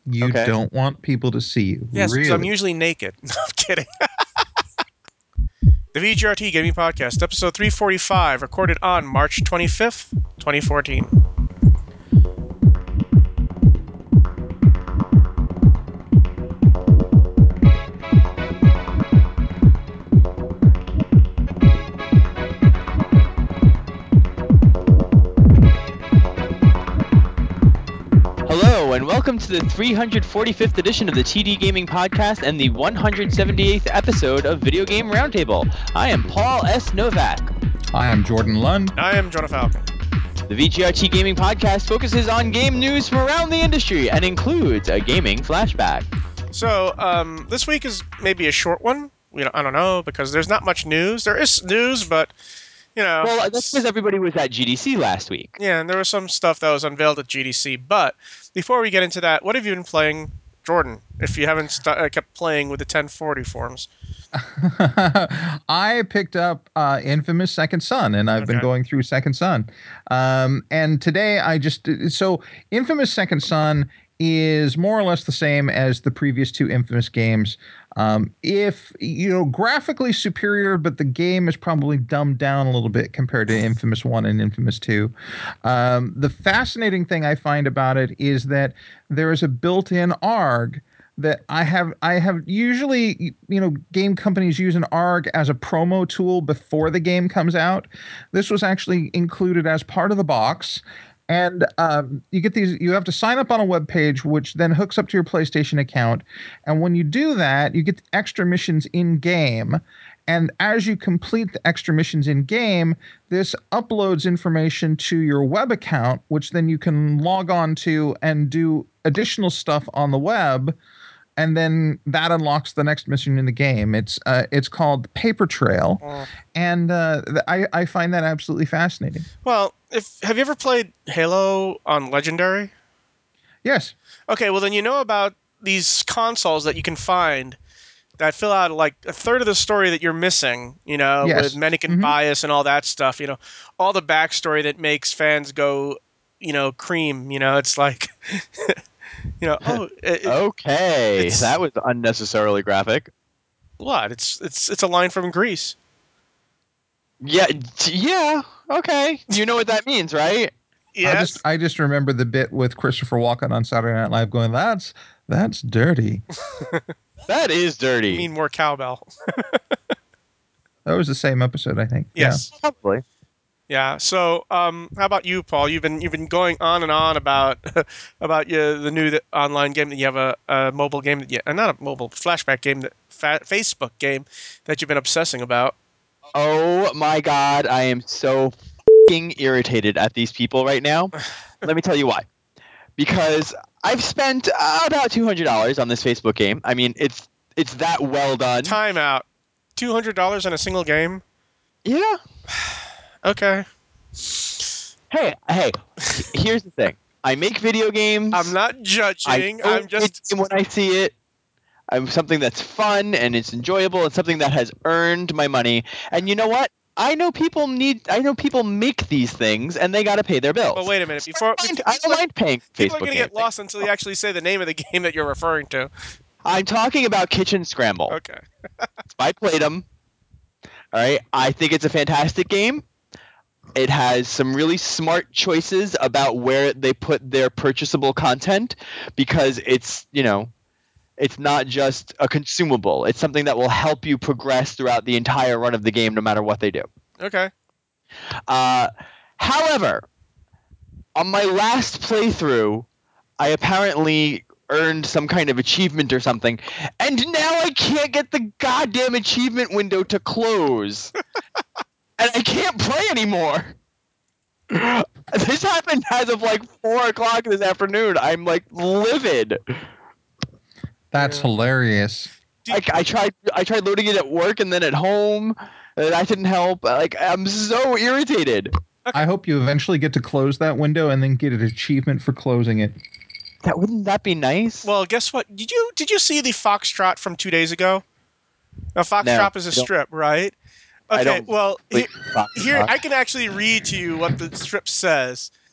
You Okay. don't want people to see you. Yes, because I'm Really? usually naked. No, I'm kidding. The VGRT Gaming Podcast, episode 345, recorded on March 25th, 2014. Hello, and welcome to the 345th edition of the TD Gaming Podcast and the 178th episode of Video Game Roundtable. I am Paul S. Novak. Hi, I'm Jordan Lund. I am Jonah Falcon. The VGRT Gaming Podcast focuses on game news from around the industry and includes a gaming flashback. So, this week is maybe a short one. I don't know, because there's not much news. There is news, but, Well, that's because everybody was at GDC last week. Yeah, and there was some stuff that was unveiled at GDC. But before we get into that, what have you been playing, Jordan, if you haven't kept playing with the 1040 forums? I picked up Infamous Second Son, and I've been going through Second Son. And today so Infamous Second Son is more or less the same as the previous two Infamous games. If, graphically superior, but the game is probably dumbed down a little bit compared to Infamous 1 and Infamous 2. The fascinating thing I find about it is that there is a built-in ARG that I have usually, game companies use an ARG as a promo tool before the game comes out. This was actually included as part of the box. And you have to sign up on a web page, which then hooks up to your PlayStation account. And when you do that, you get extra missions in game. And as you complete the extra missions in game, this uploads information to your web account, which then you can log on to and do additional stuff on the web. And then that unlocks the next mission in the game. It's called Paper Trail, and I find that absolutely fascinating. Well, have you ever played Halo on Legendary? Yes. Okay, well then you know about these consoles that you can find that fill out like a third of the story that you're missing, Yes. with Menican bias and all that stuff, all the backstory that makes fans go, cream, it's like, Okay, that was unnecessarily graphic. What? It's a line from Grease. Yeah, okay. You know what that means, right? Yes. I just remember the bit with Christopher Walken on Saturday Night Live going, that's dirty. That is dirty. You mean more cowbell. That was the same episode, I think. Yes. Yeah. Probably. Yeah. So, how about you, Paul? You've been going on and on about the new online game that you have a mobile game that not a mobile flashback game, Facebook game that you've been obsessing about. Oh my god, I am so f***ing irritated at these people right now. Let me tell you why. Because I've spent about $200 on this Facebook game. I mean, it's that well done. Time out. $200 on a single game? Yeah. Okay. Hey, here's the thing. I make video games. I'm not judging. I'm just when I see it. I'm something that's fun and it's enjoyable and something that has earned my money. And you know what? I know people make these things and they got to pay their bills. But wait a minute. I don't mind paying Facebook people are going to get games. lost until you actually say the name of the game that you're referring to. I'm talking about Kitchen Scramble. Okay. I played them. All right. I think it's a fantastic game. It has some really smart choices about where they put their purchasable content because it's not just a consumable. It's something that will help you progress throughout the entire run of the game no matter what they do. Okay. However, on my last playthrough, I apparently earned some kind of achievement or something, and now I can't get the goddamn achievement window to close. And I can't play anymore. This happened as of like 4 o'clock this afternoon. I'm like livid. That's hilarious. I tried loading it at work and then at home, and that didn't help. Like, I'm so irritated. I hope you eventually get to close that window and then get an achievement for closing it. Wouldn't that be nice? Well, guess what? Did you see the Foxtrot from 2 days ago? Now, Foxtrot is a strip, right? Okay, well, here I can actually read to you what the strip says.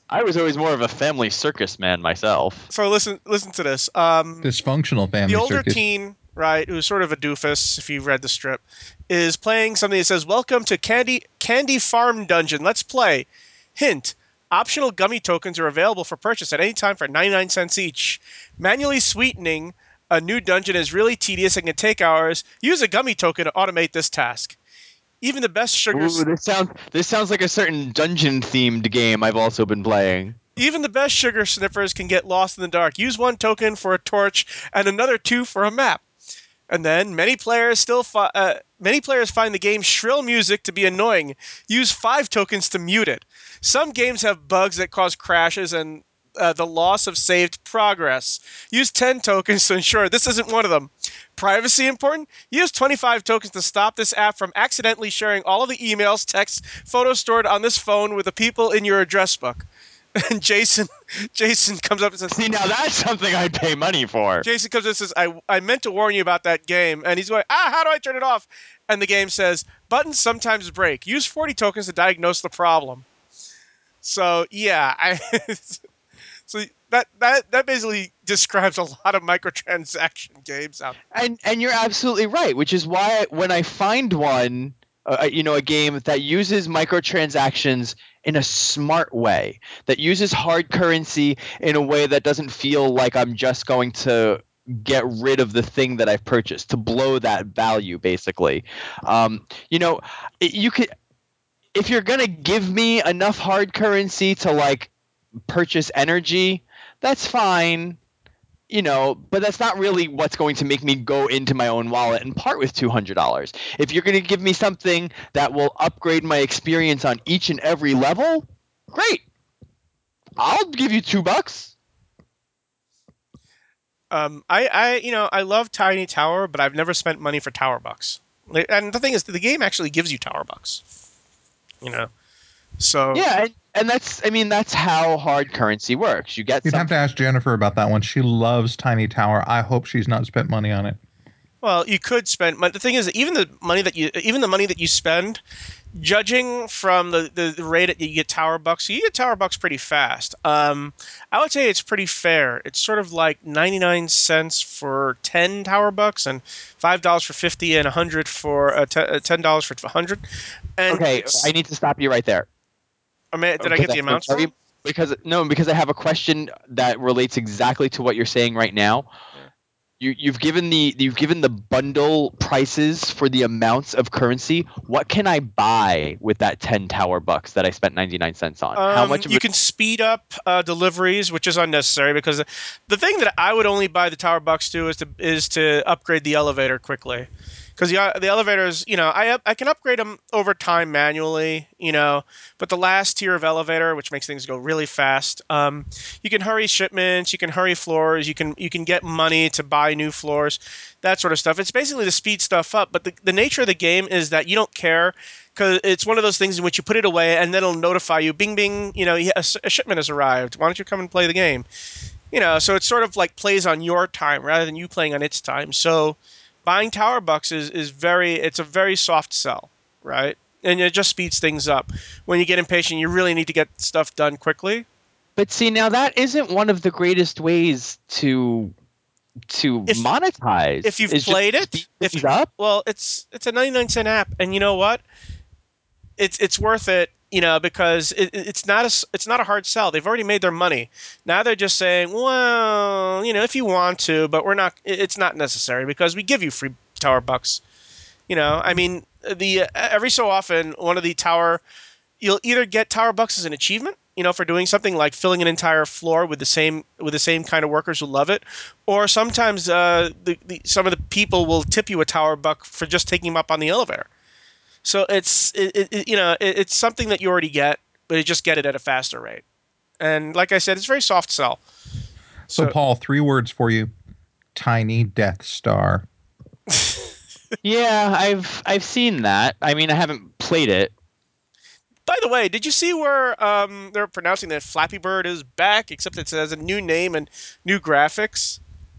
I was always more of a family circus man myself. So listen to this. Dysfunctional The family older circus. teen, right, who's sort of a doofus, if you've read the strip, is playing something that says, "Welcome to Candy Farm Dungeon. Let's play." Hint: optional gummy tokens are available for purchase at any time for 99 cents each. Manually sweetening a new dungeon is really tedious and can take hours. Use a gummy token to automate this task. Even the best Ooh, sugars. this sounds like a certain dungeon themed game I've also been playing. Even the best sugar sniffers can get lost in the dark. Use one token for a torch and another two for a map. And then many players find the game's shrill music to be annoying. Use 5 tokens to mute it. Some games have bugs that cause crashes and the loss of saved progress. Use 10 tokens to ensure this isn't one of them. Privacy important? Use 25 tokens to stop this app from accidentally sharing all of the emails, texts, photos stored on this phone with the people in your address book. And Jason comes up and says, See, now that's something I'd pay money for. Jason comes in and says, I meant to warn you about that game. And he's going, how do I turn it off? And the game says, buttons sometimes break. Use 40 tokens to diagnose the problem. So, yeah. So that basically describes a lot of microtransaction games out there. And you're absolutely right, which is why when I find one, a game that uses microtransactions in a smart way, that uses hard currency in a way that doesn't feel like I'm just going to get rid of the thing that I've purchased, to blow that value, basically. You could, if you're gonna give me enough hard currency to like purchase energy, that's fine. But that's not really what's going to make me go into my own wallet and part with $200. If you're going to give me something that will upgrade my experience on each and every level, great. I'll give you $2. I love Tiny Tower, but I've never spent money for Tower Bucks. And the thing is, the game actually gives you Tower Bucks. So Yeah, and that's how hard currency works. You'd have to ask Jennifer about that one. She loves Tiny Tower. I hope she's not spent money on it. Well, you could spend, but the thing is, even the money that you spend, judging from the rate that you get Tower Bucks, you get Tower Bucks pretty fast. I would say it's pretty fair. It's sort of like 99 cents for 10 Tower Bucks and $5 for 50 and 100 for $10 for 100. And okay, I need to stop you right there. Did I get the amounts wrong? Because I have a question that relates exactly to what you're saying right now. Yeah. You've given the bundle prices for the amounts of currency. What can I buy with that 10 Tower Bucks that I spent 99 cents on? How much? You can speed up deliveries, which is unnecessary because the thing that I would only buy the Tower Bucks to is to upgrade the elevator quickly. Because the elevators, I can upgrade them over time manually, but the last tier of elevator, which makes things go really fast, you can hurry shipments, you can hurry floors, you can get money to buy new floors, that sort of stuff. It's basically to speed stuff up, but the nature of the game is that you don't care because it's one of those things in which you put it away and then it'll notify you, bing, bing, a shipment has arrived. Why don't you come and play the game? So it sort of like plays on your time rather than you playing on its time. So buying Tower Bucks is it's a very soft sell, right? And it just speeds things up. When you get impatient, you really need to get stuff done quickly. But see, now that isn't one of the greatest ways to monetize. If you've played it, well, it's a 99-cent app, and you know what? It's worth it, because it's not a hard sell. They've already made their money. Now they're just saying, well, if you want to, but it's not necessary because we give you free Tower Bucks. Every so often, one of the tower, you'll either get Tower Bucks as an achievement, for doing something like filling an entire floor with the same kind of workers who love it, or sometimes some of the people will tip you a Tower Buck for just taking them up on the elevator. So it's something that you already get, but you just get it at a faster rate. And like I said, it's very soft sell. So Paul, 3 words for you: Tiny Death Star. Yeah, I've seen that. I mean, I haven't played it. By the way, did you see where they're pronouncing that Flappy Bird is back, except it has a new name and new graphics?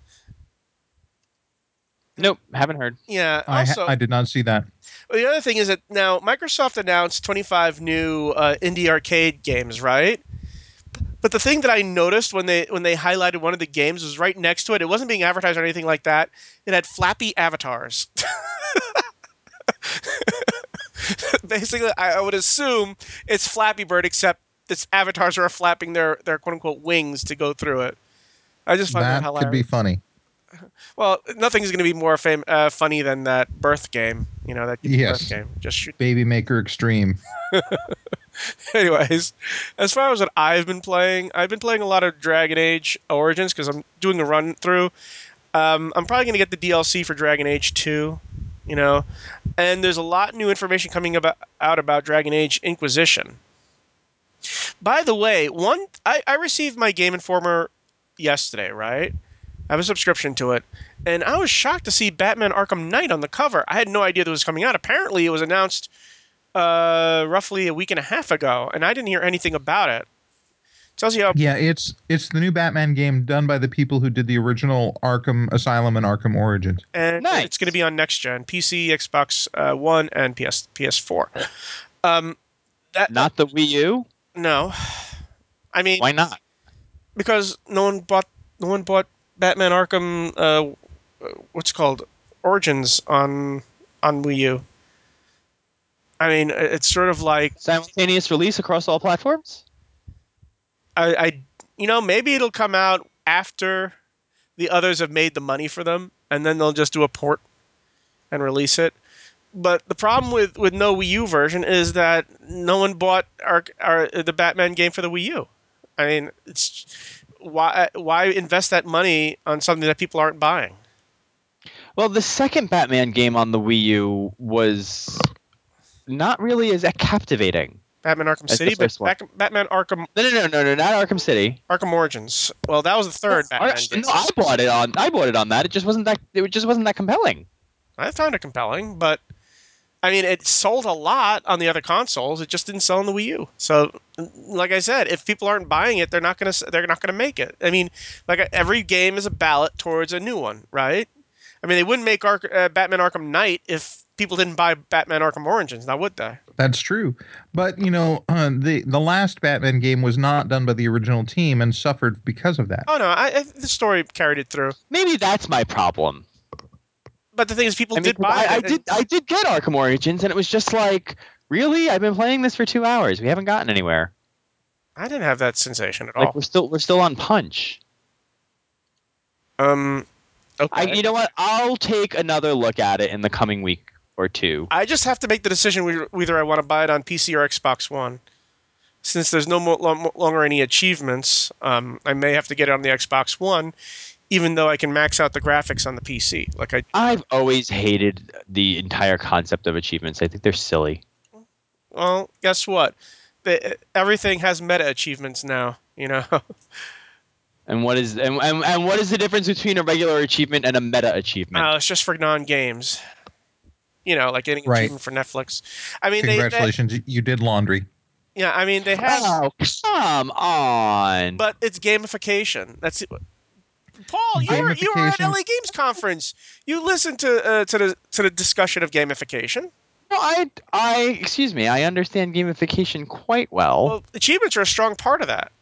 Nope, haven't heard. Yeah, I did not see that. Well, the other thing is that now Microsoft announced 25 new indie arcade games, right? But the thing that I noticed when they highlighted one of the games was right next to it. It wasn't being advertised or anything like that. It had flappy avatars. Basically, I would assume it's Flappy Bird, except its avatars are flapping their quote unquote wings to go through it. I just find that That could be hilarious. funny. Well, nothing's going to be more funny than that birth game. That birth Yes. game. Just shoot. Baby Maker Extreme. Anyways, as far as what I've been playing a lot of Dragon Age Origins because I'm doing a run through. I'm probably going to get the DLC for Dragon Age 2, and there's a lot of new information coming out about Dragon Age Inquisition. By the way, I received my Game Informer yesterday, right? I have a subscription to it, and I was shocked to see Batman Arkham Knight on the cover. I had no idea that was coming out. Apparently, it was announced roughly a week and a half ago, and I didn't hear anything about it. Tells you how. Yeah, it's the new Batman game done by the people who did the original Arkham Asylum and Arkham Origins. And Nice. It's going to be on next gen, PC, Xbox One, and PS4. Not the Wii U? No, I mean, Why not? because no one bought Batman Arkham. What's it called Origins on Wii U. I mean, it's sort of like Simultaneous release across all platforms? maybe it'll come out after the others have made the money for them, and then they'll just do a port and release it. But the problem with no Wii U version is that no one bought the Batman game for the Wii U. I mean, it's why invest that money on something that people aren't buying? Well, the second Batman game on the Wii U was not really as captivating. Batman Arkham As the City, but first one. Batman Arkham No, not Arkham City. Origins. Well, that was the third Batman game. No, I bought it on that. It just wasn't that compelling. I found it compelling, but I mean, it sold a lot on the other consoles. It just didn't sell on the Wii U. So, like I said, if people aren't buying it, they're not gonna make it. I mean, like every game is a ballot towards a new one, right? I mean, they wouldn't make Batman Arkham Knight if people didn't buy Batman Arkham Origins, now would they? That's true. But, the last Batman game was not done by the original team and suffered because of that. Oh no, the story carried it through. Maybe that's my problem. But the thing is, people did buy it. I did get Arkham Origins, and it was just like, really? I've been playing this for 2 hours. We haven't gotten anywhere. I didn't have that sensation at Like all. we're still on Punch. Okay. You know what? I'll take another look at it in the coming week or two. I just have to make the decision whether I want to buy it on PC or Xbox One. Since there's no longer any achievements, I may have to get it on the Xbox One, even though I can max out the graphics on the PC. I've always hated the entire concept of achievements. I think they're silly. Well, guess what? Everything has meta achievements now. And what is the difference between a regular achievement and a meta achievement? It's just for non-games. Like getting an Right. achievement for Netflix. I mean, Congratulations, you did laundry. Yeah, I mean they have. Oh, come on! But it's gamification. That's it. Paul, you were at Gamification. LA Games Conference. You listened to the discussion of gamification. No, excuse me. I understand gamification quite well. Well, achievements are a strong part of that.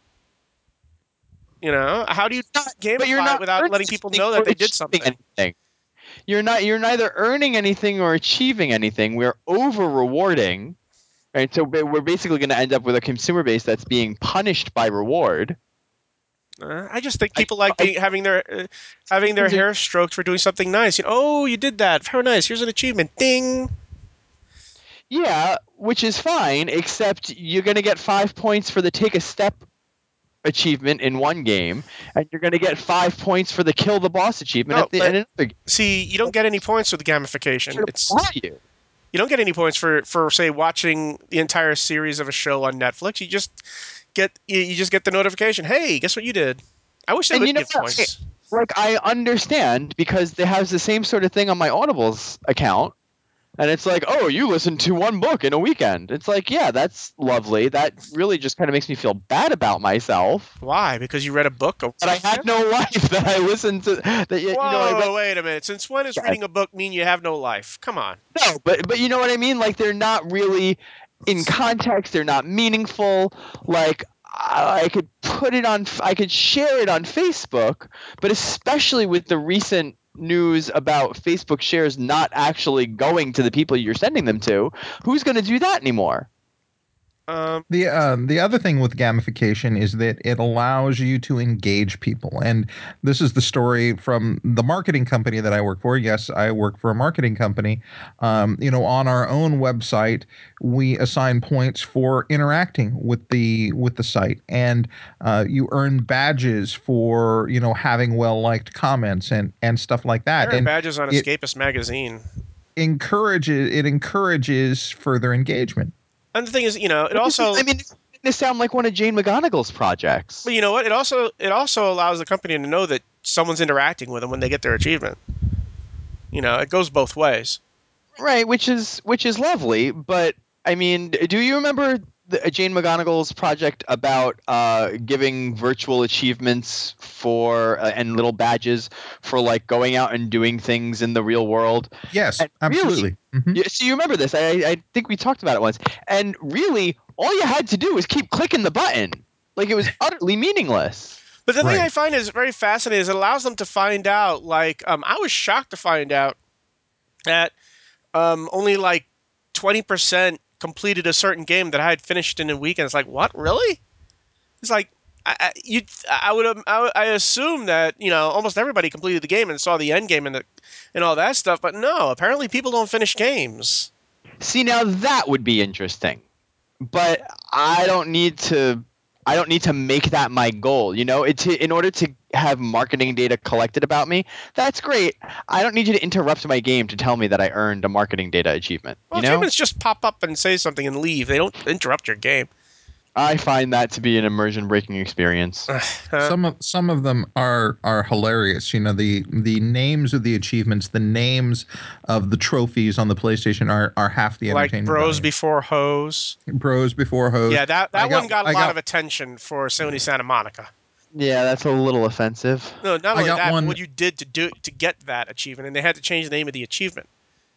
How do you gamify without letting people know that they did something? Anything. You're neither earning anything or achieving anything. We're over rewarding, right? So we're basically going to end up with a consumer base that's being punished by reward. I just think people having their hair stroked for doing something nice. Oh, you did that. Very nice. Here's an achievement. Ding. Yeah, which is fine, except you're going to get 5 points for the take a step achievement in one game, and you're going to get 5 points for the kill the boss achievement in another game. See, you don't get any points with the gamification. You don't get any points for say watching the entire series of a show on Netflix. You just get the notification. Hey, guess what you did? I wish they would give points. Like, I understand because they have the same sort of thing on my Audibles account. And it's like, oh, you listened to one book in a weekend. It's like, yeah, that's lovely. That really just kind of makes me feel bad about myself. Why? Because you read a book? That I had no life, that I listened to. Whoa, wait a minute. Since when does reading a book mean you have no life? Come on. No, but you know what I mean? Like, they're not really in context. They're not meaningful. Like, I could I could share it on Facebook, but especially with the recent news about Facebook shares not actually going to the people you're sending them to, who's going to do that anymore? The other thing with gamification is that it allows you to engage people, and this is the story from the marketing company that I work for. Yes, I work for a marketing company. On our own website, we assign points for interacting with the site, and you earn badges for having well liked comments and stuff like that. There are And badges on it Escapist magazine. encourages further engagement. And the thing is, it also. I mean, it's going to sound like one of Jane McGonigal's projects. But you know what? It also allows the company to know that someone's interacting with them when they get their achievement. It goes both ways. Right, which is lovely, but I mean, do you remember Jane McGonigal's project about giving virtual achievements for and little badges for like going out and doing things in the real world? Yes, And absolutely. Really, so you remember this? I think we talked about it once. And really, all you had to do was keep clicking the button. Like it was utterly meaningless. But the thing Right. I find is very fascinating is it allows them to find out. Like, I was shocked to find out that only like 20% completed a certain game that I had finished in a weekend. It's like, what, really? It's like I assume that almost everybody completed the game and saw the end game and all that stuff. But no, apparently people don't finish games. See, now that would be interesting. But I don't need to make that my goal. In order to have marketing data collected about me, that's great. I don't need you to interrupt my game to tell me that I earned a marketing data achievement. Well, achievements just pop up and say something and leave. They don't interrupt your game. I find that to be an immersion breaking experience. Some of them are hilarious. The names of the achievements, the names of the trophies on the PlayStation are half the Like entertainment Bros value. Before Hoes. Bros before hoes. Yeah, that one got a lot of attention for Sony Santa Monica. Yeah, that's a little offensive. No, not I only got that, but one- what you did to get that achievement, and they had to change the name of the achievement.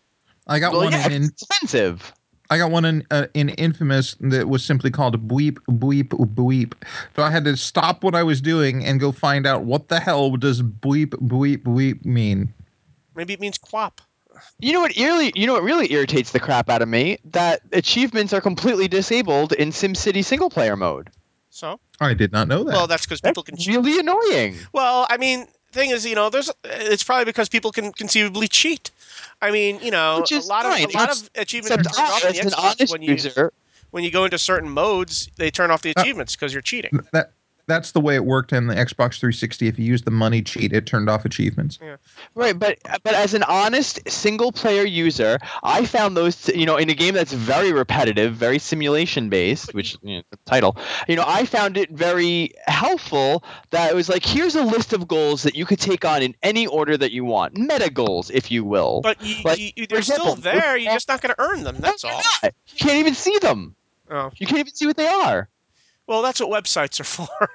I got Well, one yeah, in it's offensive. I got one in Infamous that was simply called Bweep Bweep Bweep. So I had to stop what I was doing and go find out what the hell does Bweep Bweep Bweep mean. Maybe it means quap. You know what really irritates the crap out of me? That achievements are completely disabled in SimCity single player mode. So, I did not know that. well, that's because people can That's really annoying. Well, I mean, thing is, it's probably because people can conceivably cheat. I mean, Which a is lot fine. of achievements are turned off in the As an Xbox honest when you user, go into certain modes. They turn off the achievements because you're cheating. That's the way it worked in the Xbox 360. If you used the money cheat, it turned off achievements. Yeah. right? But as an honest single player user, I found those in a game that's very repetitive, very simulation based, which the title. I found it very helpful. That it was like, here's a list of goals that you could take on in any order that you want, meta goals, if you will. But For they're still example, there. You're just not going to earn them. That's all. You can't even see them. Oh, You can't even see what they are. well, that's what websites are for.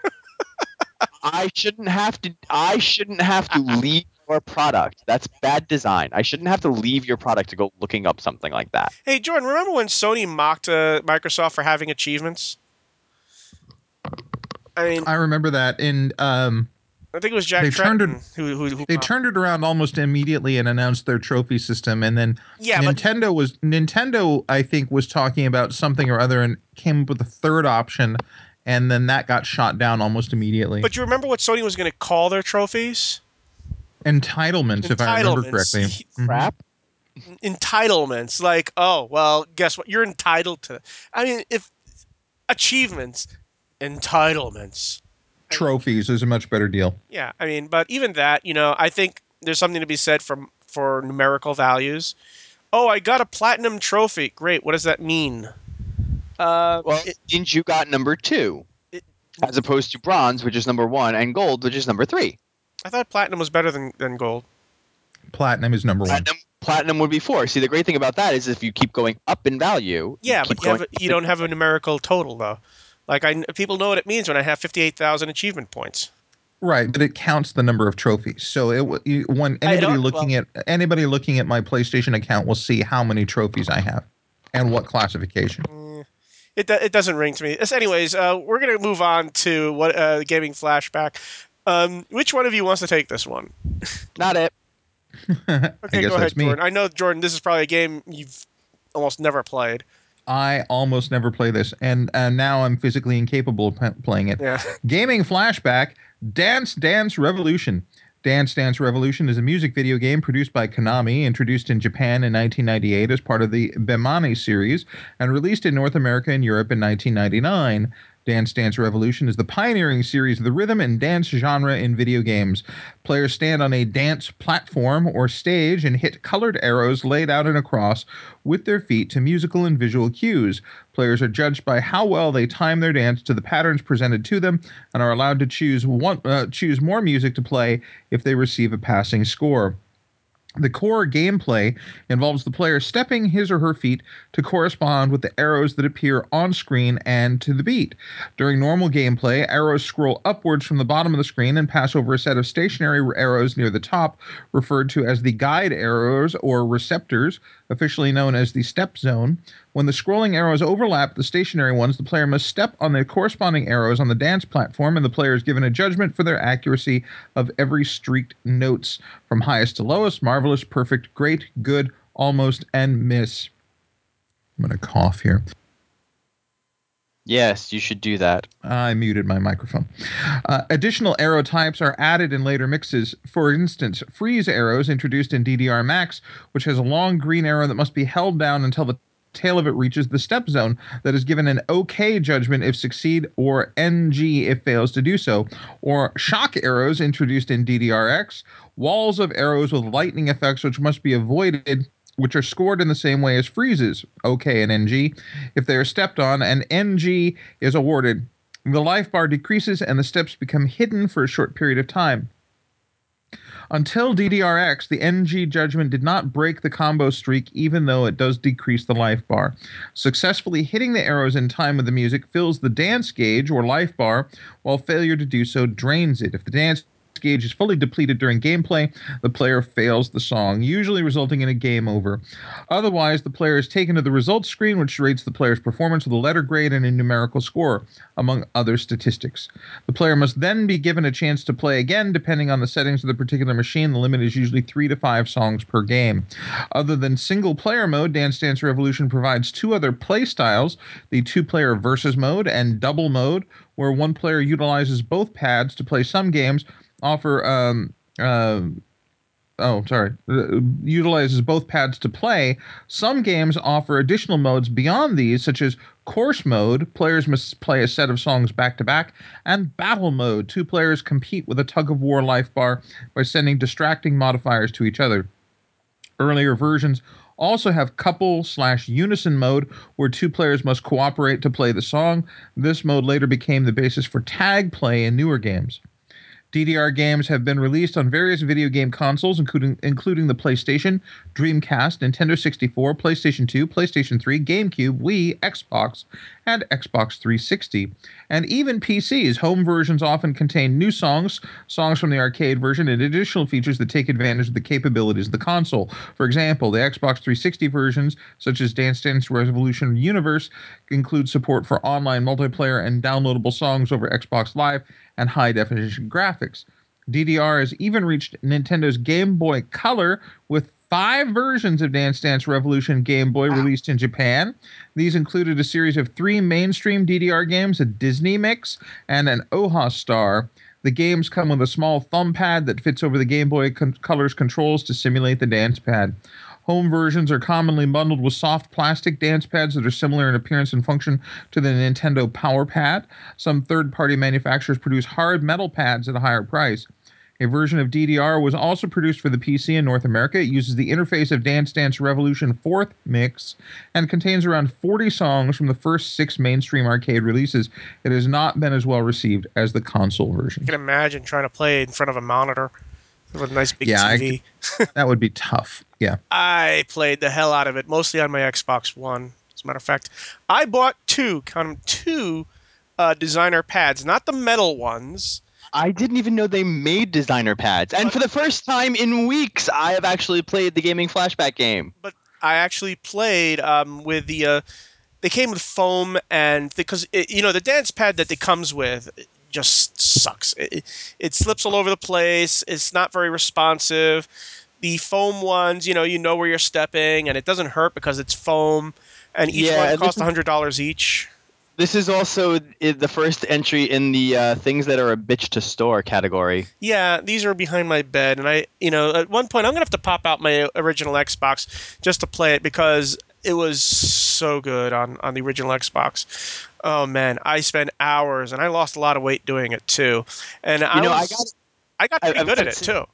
I shouldn't have to leave your product. That's bad design. I shouldn't have to leave your product to go looking up something like that. Hey, Jordan, remember when Sony mocked Microsoft for having achievements? I mean, I remember that. And I think it was Jack Tretton who they turned it around almost immediately and announced their trophy system. And then Nintendo, I think, was talking about something or other and came up with a third option. And then that got shot down almost immediately. But you remember what Sony was going to call their trophies? Entitlements, if I remember correctly. Crap. Entitlements. Like, oh, well, guess what? You're entitled to. I mean, if achievements, entitlements. Trophies is a much better deal. Yeah, I mean, but even that, I think there's something to be said for numerical values. Oh, I got a platinum trophy. Great. What does that mean? It means you got number 2, as opposed to bronze, which is number 1, and gold, which is number 3. I thought platinum was better than gold. Platinum is number 1. Platinum would be 4. See, the great thing about that is if you keep going up in value. Yeah, but you don't have a numerical total though. Like people know what it means when I have 58,000 achievement points. Right, but it counts the number of trophies. So when anybody looking at my PlayStation account will see how many trophies I have and what classification. It doesn't ring to me. Anyways, we're gonna move on to what gaming flashback. Which one of you wants to take this one? Not it. I Okay, guess go that's ahead, me. Jordan. I know, Jordan, this is probably a game you've almost never played. I almost never play this, and now I'm physically incapable of playing it. Yeah. Gaming flashback: Dance Dance Revolution. Dance Dance Revolution is a music video game produced by Konami, introduced in Japan in 1998 as part of the Bemani series, and released in North America and Europe in 1999. Dance Dance Revolution is the pioneering series of the rhythm and dance genre in video games. Players stand on a dance platform or stage and hit colored arrows laid out in a cross with their feet to musical and visual cues. Players are judged by how well they time their dance to the patterns presented to them and are allowed to choose more music to play if they receive a passing score. The core gameplay involves the player stepping his or her feet to correspond with the arrows that appear on screen and to the beat. During normal gameplay, arrows scroll upwards from the bottom of the screen and pass over a set of stationary arrows near the top, referred to as the guide arrows or receptors, officially known as the step zone. When the scrolling arrows overlap the stationary ones, the player must step on the corresponding arrows on the dance platform, and the player is given a judgment for their accuracy of every streaked notes, from highest to lowest: marvelous, perfect, great, good, almost, and miss. I'm going to cough here. Yes, you should do that. I muted my microphone. Additional arrow types are added in later mixes. For instance, freeze arrows introduced in DDR Max, which has a long green arrow that must be held down until the tail of it reaches the step zone, that is given an OK judgment if succeed or NG if fails to do so. Or shock arrows introduced in DDRX, walls of arrows with lightning effects which must be avoided, which are scored in the same way as freezes, OK and NG. If they are stepped on, an NG is awarded. The life bar decreases and the steps become hidden for a short period of time. Until DDRX, the NG judgment did not break the combo streak, even though it does decrease the life bar. Successfully hitting the arrows in time with the music fills the dance gauge or life bar, while failure to do so drains it. If the dance gauge is fully depleted during gameplay, the player fails the song, usually resulting in a game over. Otherwise, the player is taken to the results screen, which rates the player's performance with a letter grade and a numerical score, among other statistics. The player must then be given a chance to play again, depending on the settings of the particular machine. The limit is usually 3 to 5 songs per game. Other than single-player mode, Dance Dance Revolution provides two other play styles: the two-player versus mode and double mode, where one player utilizes both pads to play some games, utilizes both pads to play. Some games offer additional modes beyond these, such as course mode, players must play a set of songs back to back, and battle mode, two players compete with a tug-of-war life bar by sending distracting modifiers to each other. Earlier versions also have couple/unison mode, where two players must cooperate to play the song. This mode later became the basis for tag play in newer games. DDR games have been released on various video game consoles, including the PlayStation, Dreamcast, Nintendo 64, PlayStation 2, PlayStation 3, GameCube, Wii, Xbox, and Xbox 360. And even PCs. Home versions often contain new songs, songs from the arcade version, and additional features that take advantage of the capabilities of the console. For example, the Xbox 360 versions, such as Dance Dance Revolution Universe, include support for online multiplayer and downloadable songs over Xbox Live and high-definition graphics. DDR has even reached Nintendo's Game Boy Color, with 5 versions of Dance Dance Revolution Game Boy released in Japan. These included a series of 3 mainstream DDR games, a Disney mix, and an OHA Star. The games come with a small thumb pad that fits over the Game Boy Color's controls to simulate the dance pad. Home versions are commonly bundled with soft plastic dance pads that are similar in appearance and function to the Nintendo Power Pad. Some third-party manufacturers produce hard metal pads at a higher price. A version of DDR was also produced for the PC in North America. It uses the interface of Dance Dance Revolution 4th Mix and contains around 40 songs from the first 6 mainstream arcade releases. It has not been as well received as the console version. You can imagine trying to play in front of a monitor with a nice big Yeah, TV. that would be tough. Yeah. I played the hell out of it, mostly on my Xbox One. As a matter of fact, I bought two designer pads, not the metal ones. I didn't even know they made designer pads. And But for the first time in weeks, I have actually played the Gaming Flashback game. but I actually played with the they came with foam, and because the dance pad that it comes with just sucks. It slips all over the place. It's not very responsive. The foam ones, you know where you're stepping, and it doesn't hurt because it's foam, and each Yeah, one and costs $100 each. this is also the first entry in the things that are a bitch to store category. Yeah, these are behind my bed, and at one point I'm gonna have to pop out my original Xbox just to play it because it was so good on the original Xbox. Oh man, I spent hours, and I lost a lot of weight doing it too, and You know, I got I got pretty I've good got at to it say, too.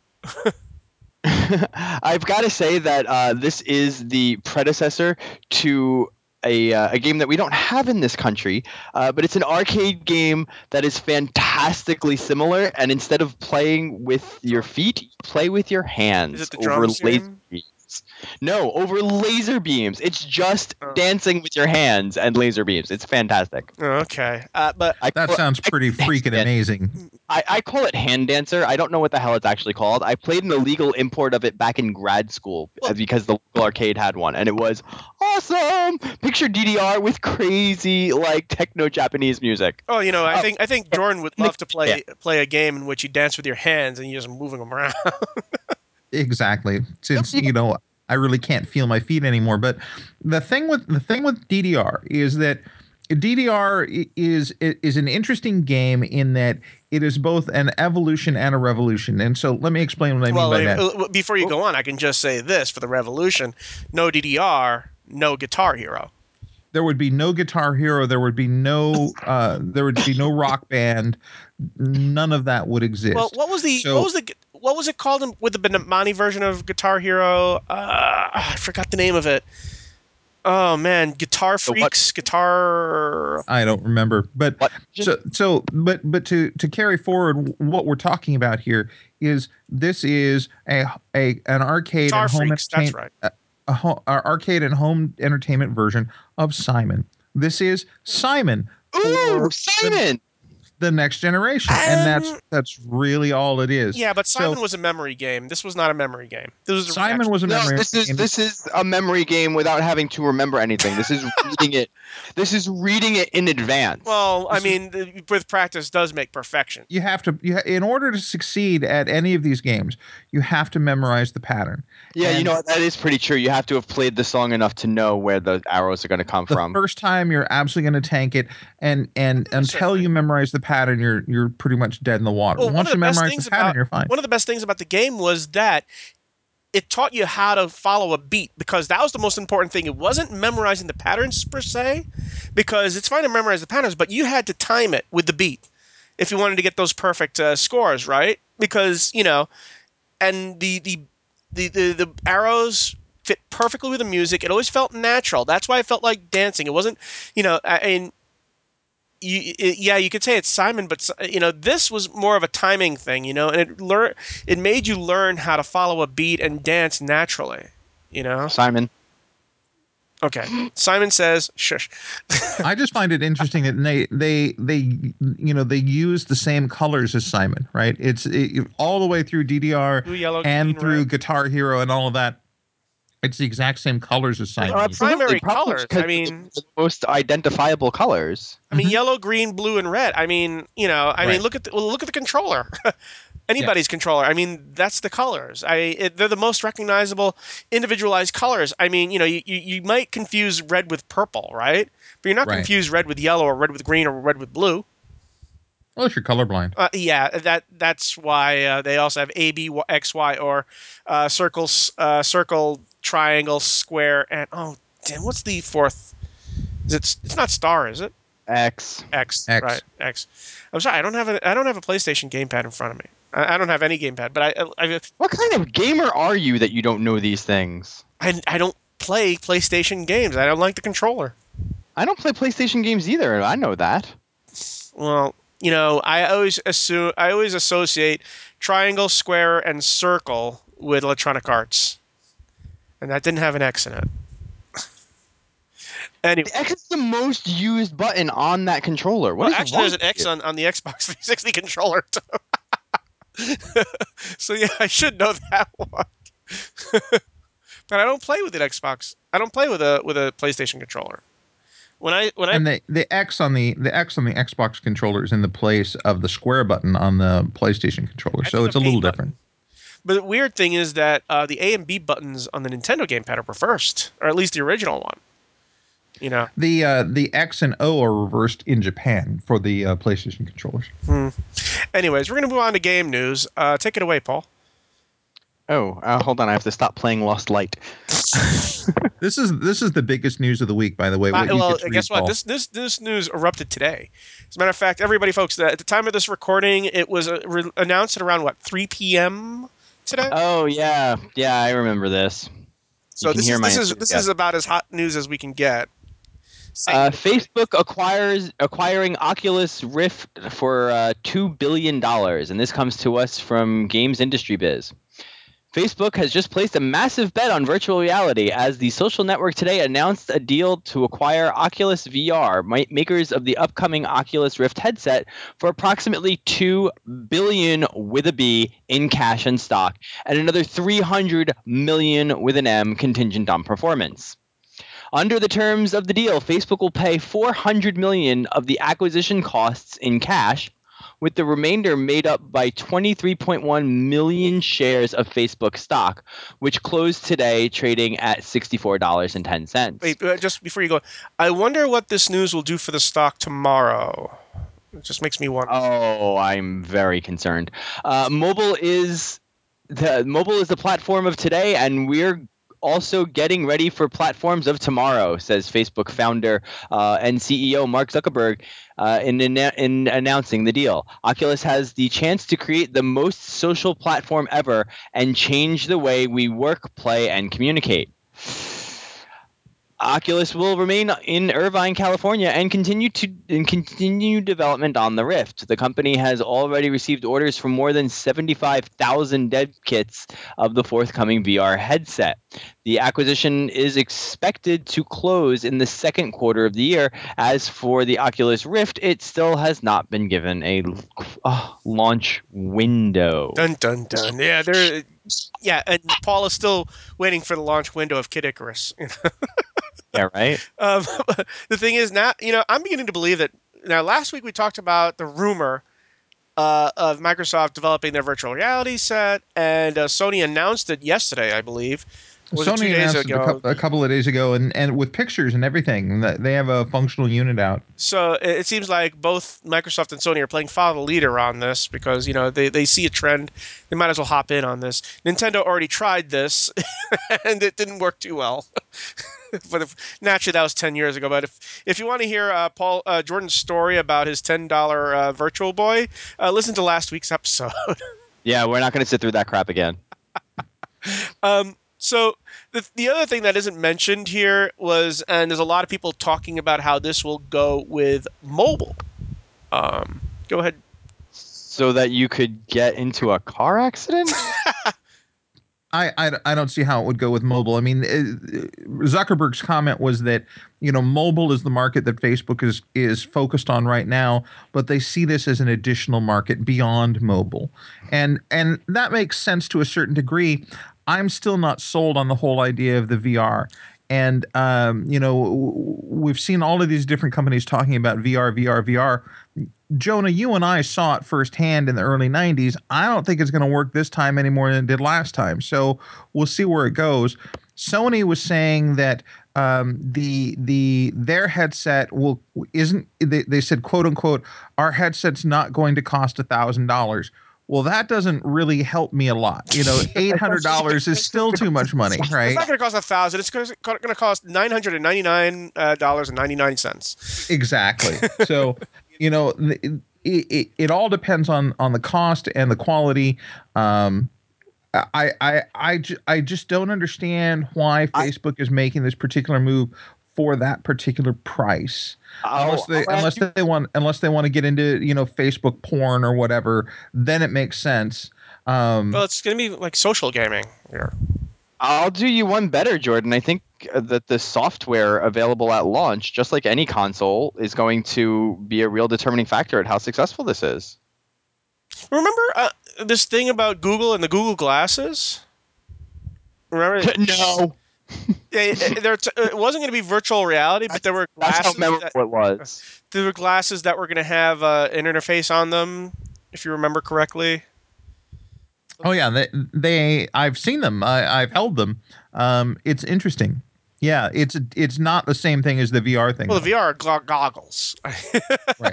I've got to say that this is the predecessor to a game that we don't have in this country, but it's an arcade game that is fantastically similar. And instead of playing with your feet, you play with your Is it hands the over drums laser game? beams. No, over laser beams. It's just Oh, dancing with your hands and laser beams. It's fantastic. okay, but That sounds pretty freaking amazing. I call it Hand Dancer. I don't know what the hell it's actually called. I played an illegal import of it back in grad school because the local arcade had one, and it was awesome. Picture DDR with crazy like techno Japanese music. oh, Oh, I think Jordan would and the- love to yeah. play a game in which you dance with your hands and you're just moving them around. Exactly. Since, You I really can't feel my feet anymore. But the thing with DDR is that DDR is an interesting game in that it is both an evolution and a revolution. And so let me explain what I mean Well, by that. before you go on, I can just say this for the Revolution: no DDR, no Guitar Hero. There would be no Guitar Hero. There would be no Rock Band. None of that would Well, exist. what So was it called with the Benamani version of Guitar Hero? I forgot the name of it. Oh man, Guitar the what Freaks, Guitar. I don't remember, but what but to carry forward what we're talking about here is this is an arcade Guitar and home Freaks. That's entertainment right. arcade and home entertainment version of Simon. This is Simon Ooh, for Simon. the next generation, and that's Um, that's really all it is. yeah, but So Simon was a memory game. This was not a memory game. This was a Simon reaction. was a No, memory game. this is a memory game without having to remember anything. This is reading it. This is reading it in advance. Well, I This is mean, with practice does make perfection. you have to in order to succeed at any of these games, you have to memorize the pattern. Yeah, you And know what? That is pretty true. You have to have played the song enough to know where the arrows are going to come the from. first time you're absolutely going to tank it, and until you memorize the pattern, you're pretty much dead in the water. Well, Once you memorize the pattern, you're fine. one of the best things about the game was that it taught you how to follow a beat because that was the most important thing. It wasn't memorizing the patterns per se, because it's fine to memorize the patterns, but you had to time it with the beat if you wanted to get those perfect scores, right? Because and the arrows fit perfectly with the music. It always felt natural. That's why I felt like dancing. It wasn't, I mean, yeah, you could say it's Simon, but this was more of a timing thing, and it made you learn how to follow a beat and dance naturally, you know. Simon. Okay, Simon says, "Shush." I just find it interesting that they use the same colors as Simon, right? All the way through DDR Blue, yellow, and green, through red. Guitar Hero and all of that. It's the exact same colors as Well, Oh, Simon they're the uses. absolutely, primary probably colors. because the most identifiable colors. Yellow, green, blue, and red. Right. Look at the controller. Yeah. Anybody's controller. I mean, that's the colors. They're the most recognizable, individualized colors. I mean, you might confuse red with purple, right? But you're not Right. confused red with yellow or red with green or red with blue. Well, if you're colorblind. Yeah, that's why they also have A, B, X, Y, or circle, triangle, square, and oh, damn, what's the fourth? It's not star, is it? X. X, right? X. X. I'm sorry, I don't have a PlayStation gamepad in front of me. I don't have any gamepad, but What kind of gamer are you that you don't know these things? I don't play PlayStation games. I don't like the controller. I don't play PlayStation games either. I know that. Well, I always associate triangle, square, and circle with Electronic Arts, and that didn't have an X in it. Anyway, The X is the most used button on that controller. What well, is actually, wrong there's an with X you? on the Xbox 360 controller. So yeah, I should know that one. But I don't play with an Xbox. I don't play with a PlayStation controller. And the X on the Xbox controller is in the place of the square button on the PlayStation controller, so it's a little different. But the weird thing is that the A and B buttons on the Nintendo gamepad are reversed, or at least the original one. You know, the X and O are reversed in Japan for the PlayStation controllers. Anyways, we're gonna move on to game news. Take it away, Paul. Oh, hold on. I have to stop playing Lost Light. This is the biggest news of the week, by the way. Guess what? This news erupted today. As a matter of fact, everybody, folks, at the time of this recording, it was announced at around 3 p.m. today. Oh yeah, I remember this. So this is about as hot news as we can get. Facebook acquiring Oculus Rift for $2 billion, and this comes to us from Games Industry Biz. Facebook has just placed a massive bet on virtual reality as the social network today announced a deal to acquire Oculus VR, makers of the upcoming Oculus Rift headset, for approximately $2 billion with a B in cash and stock, and another $300 million with an M contingent on performance. Under the terms of the deal, Facebook will pay $400 million of the acquisition costs in cash, with the remainder made up by 23.1 million shares of Facebook stock, which closed today trading at $64.10. Wait, just before you go, I wonder what this news will do for the stock tomorrow. It just makes me wonder. Oh, I'm very concerned. Mobile is the platform of today, and we're also getting ready for platforms of tomorrow, says Facebook founder and CEO Mark Zuckerberg in announcing the deal. Oculus has the chance to create the most social platform ever and change the way we work, play, and communicate. Oculus will remain in Irvine, California, and continue development on the Rift. The company has already received orders for more than 75,000 dev kits of the forthcoming VR headset. The acquisition is expected to close in the second quarter of the year. As for the Oculus Rift, it still has not been given a launch window. Dun dun dun. Yeah, and Paul is still waiting for the launch window of Kid Icarus. Yeah, right. The thing is, now I'm beginning to believe that. Now, last week we talked about the rumor of Microsoft developing their virtual reality set, and Sony announced it yesterday, I believe. Sony announced it a couple of days ago, and with pictures and everything. They have a functional unit out. So it seems like both Microsoft and Sony are playing follow the leader on this because they see a trend. They might as well hop in on this. Nintendo already tried this, and it didn't work too well. But naturally, that was 10 years ago. But if you want to hear Jordan's story about his $10 Virtual Boy, listen to last week's episode. Yeah, we're not going to sit through that crap again. So the other thing that isn't mentioned here was, and there's a lot of people talking about how this will go with mobile. Go ahead. So that you could get into a car accident? I don't see how it would go with mobile. I mean, Zuckerberg's comment was that mobile is the market that Facebook is focused on right now, but they see this as an additional market beyond mobile, and that makes sense to a certain degree. I'm still not sold on the whole idea of the VR. And, we've seen all of these different companies talking about VR. Jonah, you and I saw it firsthand in the early 90s. I don't think it's going to work this time any more than it did last time. So we'll see where it goes. Sony was saying that their headset they said, quote unquote, our headset's not going to cost $1,000. Well, that doesn't really help me a lot. $800 is still too much money, right? It's not going to cost $1,000. It's going to cost $999.99. Exactly. So, it all depends on the cost and the quality. I just don't understand why Facebook is making this particular move for that particular price. Unless they want to get into Facebook porn or whatever, then it makes sense. Well, it's going to be like social gaming here. I'll do you one better, Jordan. I think that the software available at launch, just like any console, is going to be a real determining factor at how successful this is. Remember this thing about Google and the Google glasses? Remember? No. Yeah, it wasn't going to be virtual reality, but there were That's how glasses. memorable it was. There were glasses that were going to have an interface on them, if you remember correctly. Oh yeah, I've seen them. I've held them. It's interesting. Yeah, it's not the same thing as the VR thing. Well, Though. the VR goggles. Right.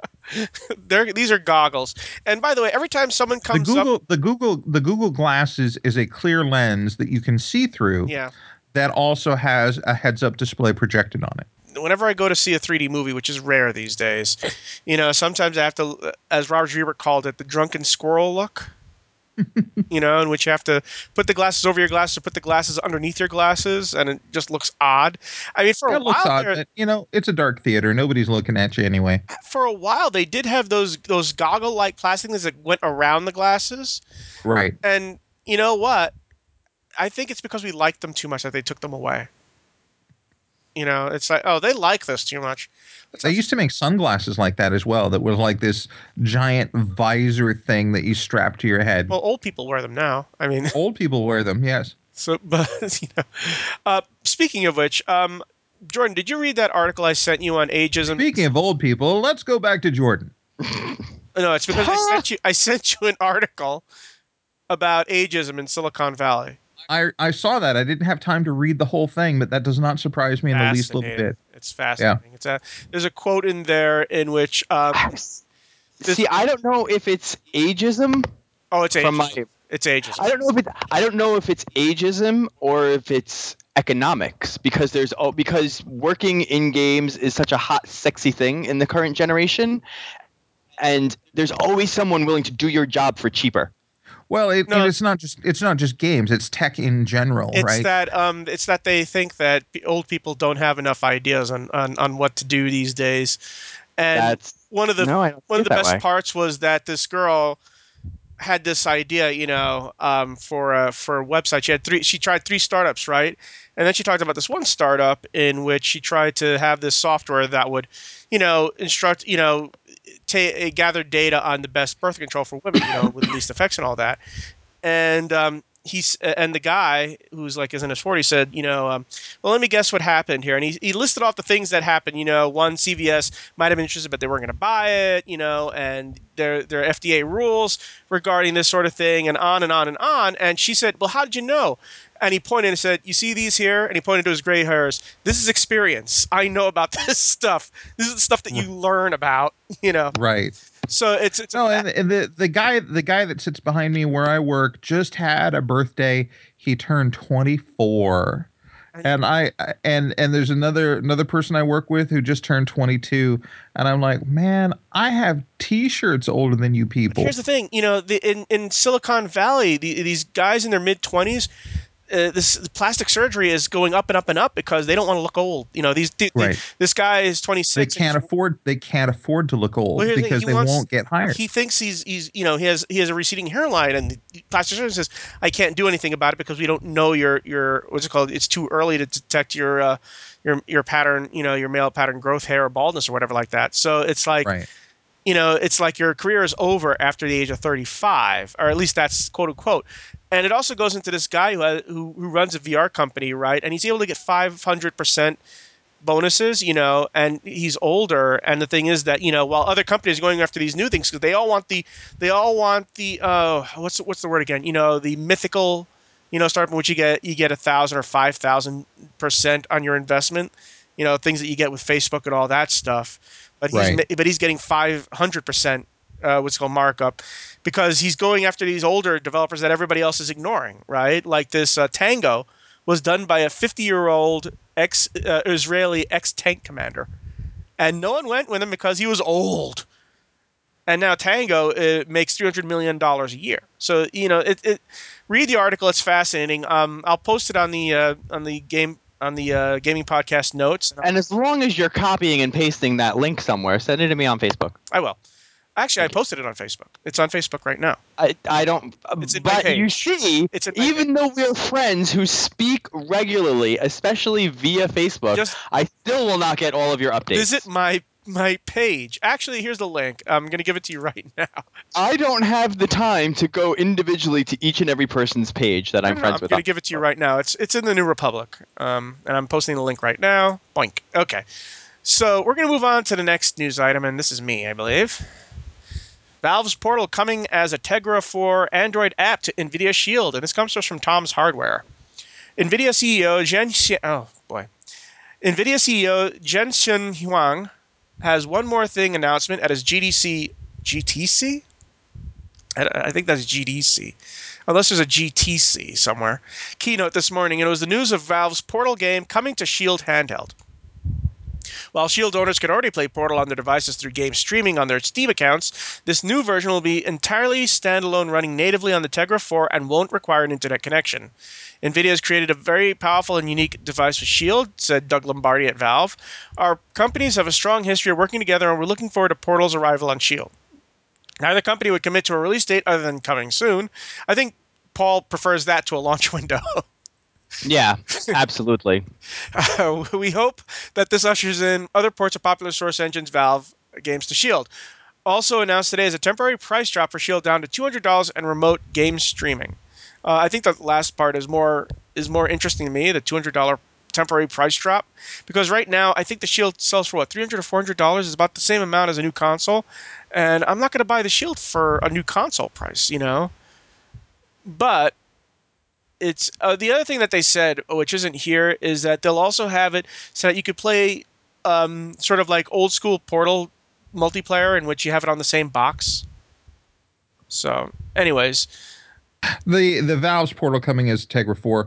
These are goggles. And by the way, every time someone The comes up, Google Glass is a clear lens that you can see through. yeah. That also has a heads-up display projected on it. Whenever I go to see a 3D movie, which is rare these days, sometimes I have to, as Robert Ebert called it, the drunken squirrel look. In which you have to put the glasses over your glasses or put the glasses underneath your glasses, and it just looks odd. I mean, for a It looks while odd, there, but it's a dark theater. Nobody's looking at you anyway. for a while they did have those goggle-like plastic things that went around the glasses, Right. and you know what? I think it's because we liked them too much that they took them away. It's like, oh, they like this too much. They used to make sunglasses like that as well. That was like this giant visor thing that you strap to your head. Well, old people wear them now. I mean, Old people wear them. Yes. so, but speaking of which, Jordan, did you read that article I sent you on ageism? Speaking of old people, let's go back to Jordan. No, it's because I sent you an article about ageism in Silicon Valley. I saw that. I didn't have time to read the whole thing, but that does not surprise me in the least little bit. It's fascinating. Yeah. There's a quote in there in which see, I don't know if it's ageism. Oh, it's ageism. It's ageism. I don't know if it's ageism or if it's economics, because because working in games is such a hot, sexy thing in the current generation, and there's always someone willing to do your job for cheaper. Well, it's not just games; it's tech in general, right? It's that they think that old people don't have enough ideas on what to do these days, and one of the best parts was that this girl had this idea, for a website. She tried 3 startups, right? And then she talked about this one startup in which she tried to have this software that would, instruct, gather data on the best birth control for women, with the least effects and all that. And and the guy who's like is in his 40s said, well, let me guess what happened here. And he listed off the things that happened. One, CVS might have been interested, but they weren't going to buy it, and their FDA rules regarding this sort of thing, and on and on and on. And she said, well, how did you know? And he pointed and said, you see these here? And he pointed to his gray hairs. This is experience. I know about this stuff. This is the stuff that you learn about, Right. So it's and the guy that sits behind me where I work just had a birthday. He turned 24. And there's another person I work with who just turned 22, and I'm like, man, I have T-shirts older than you people. Here's the thing, in Silicon Valley, these guys in their mid-20s, this plastic surgery is going up and up and up because they don't want to look old. This guy is 26. They can't afford to look old because they won't get hired. He thinks he has a receding hairline, and the plastic surgeon says, I can't do anything about it because we don't know your what's it called? It's too early to detect your pattern, your male pattern growth hair or baldness or whatever like that. So it's like, right. It's like your career is over after the age of 35, or at least that's quote unquote. And it also goes into this guy who runs a VR company, right? And he's able to get 500% bonuses, and he's older. And the thing is that, while other companies are going after these new things, because they all want the what's the word again? The mythical, startup in which you get 1,000 or 5,000% on your investment. Things that you get with Facebook and all that stuff. But he's getting 500%. What's called markup, because he's going after these older developers that everybody else is ignoring, right? Like this Tango was done by a 50-year-old Israeli ex-tank commander, and no one went with him because he was old. And now Tango makes $300 million a year. So read the article; it's fascinating. I'll post it on the gaming podcast notes. And as long as you're copying and pasting that link somewhere, send it to me on Facebook. I will. Actually, I posted it on Facebook. It's on Facebook right now. I don't. But you see, even though we're friends who speak regularly, especially via Facebook, I still will not get all of your updates. Visit my my page. Actually, here's the link. I'm going to give it to you right now. I don't have the time to go individually to each and every person's page that I'm No, friends I'm with. going to give it to you right now. It's in the New Republic, and I'm posting the link right now. Boink. Okay. So we're going to move on to the next news item, and this is me, I believe. Valve's Portal coming as a Tegra 4 Android app to NVIDIA Shield, and this comes to us from Tom's Hardware. NVIDIA CEO NVIDIA CEO Jensen Huang has one more thing announcement at his GTC. I think that's GDC, unless there's a GTC somewhere. Keynote this morning, and it was the news of Valve's Portal game coming to Shield handheld. While Shield owners could already play Portal on their devices through game streaming on their Steam accounts, this new version will be entirely standalone, running natively on the Tegra 4 and won't require an internet connection. NVIDIA has created a very powerful and unique device with Shield, said Doug Lombardi at Valve. Our companies have a strong history of working together, and we're looking forward to Portal's arrival on Shield. Neither company would commit to a release date other than coming soon. I think Paul prefers that to a launch window. Yeah, absolutely. We hope that this ushers in other ports of popular Source Engine's Valve games to Shield. Also announced today is a temporary price drop for Shield down to $200 and remote game streaming. I think the last part is more interesting to me, the $200 temporary price drop, because right now I think the Shield sells for what, $300 or $400 is about the same amount as a new console, and I'm not going to buy the Shield for a new console price, you know. But it's the other thing that they said, which isn't here, is that they'll also have it so that you could play sort of like old school Portal multiplayer, in which you have it on the same box. So, anyways, The Valve's Portal coming as Tegra 4.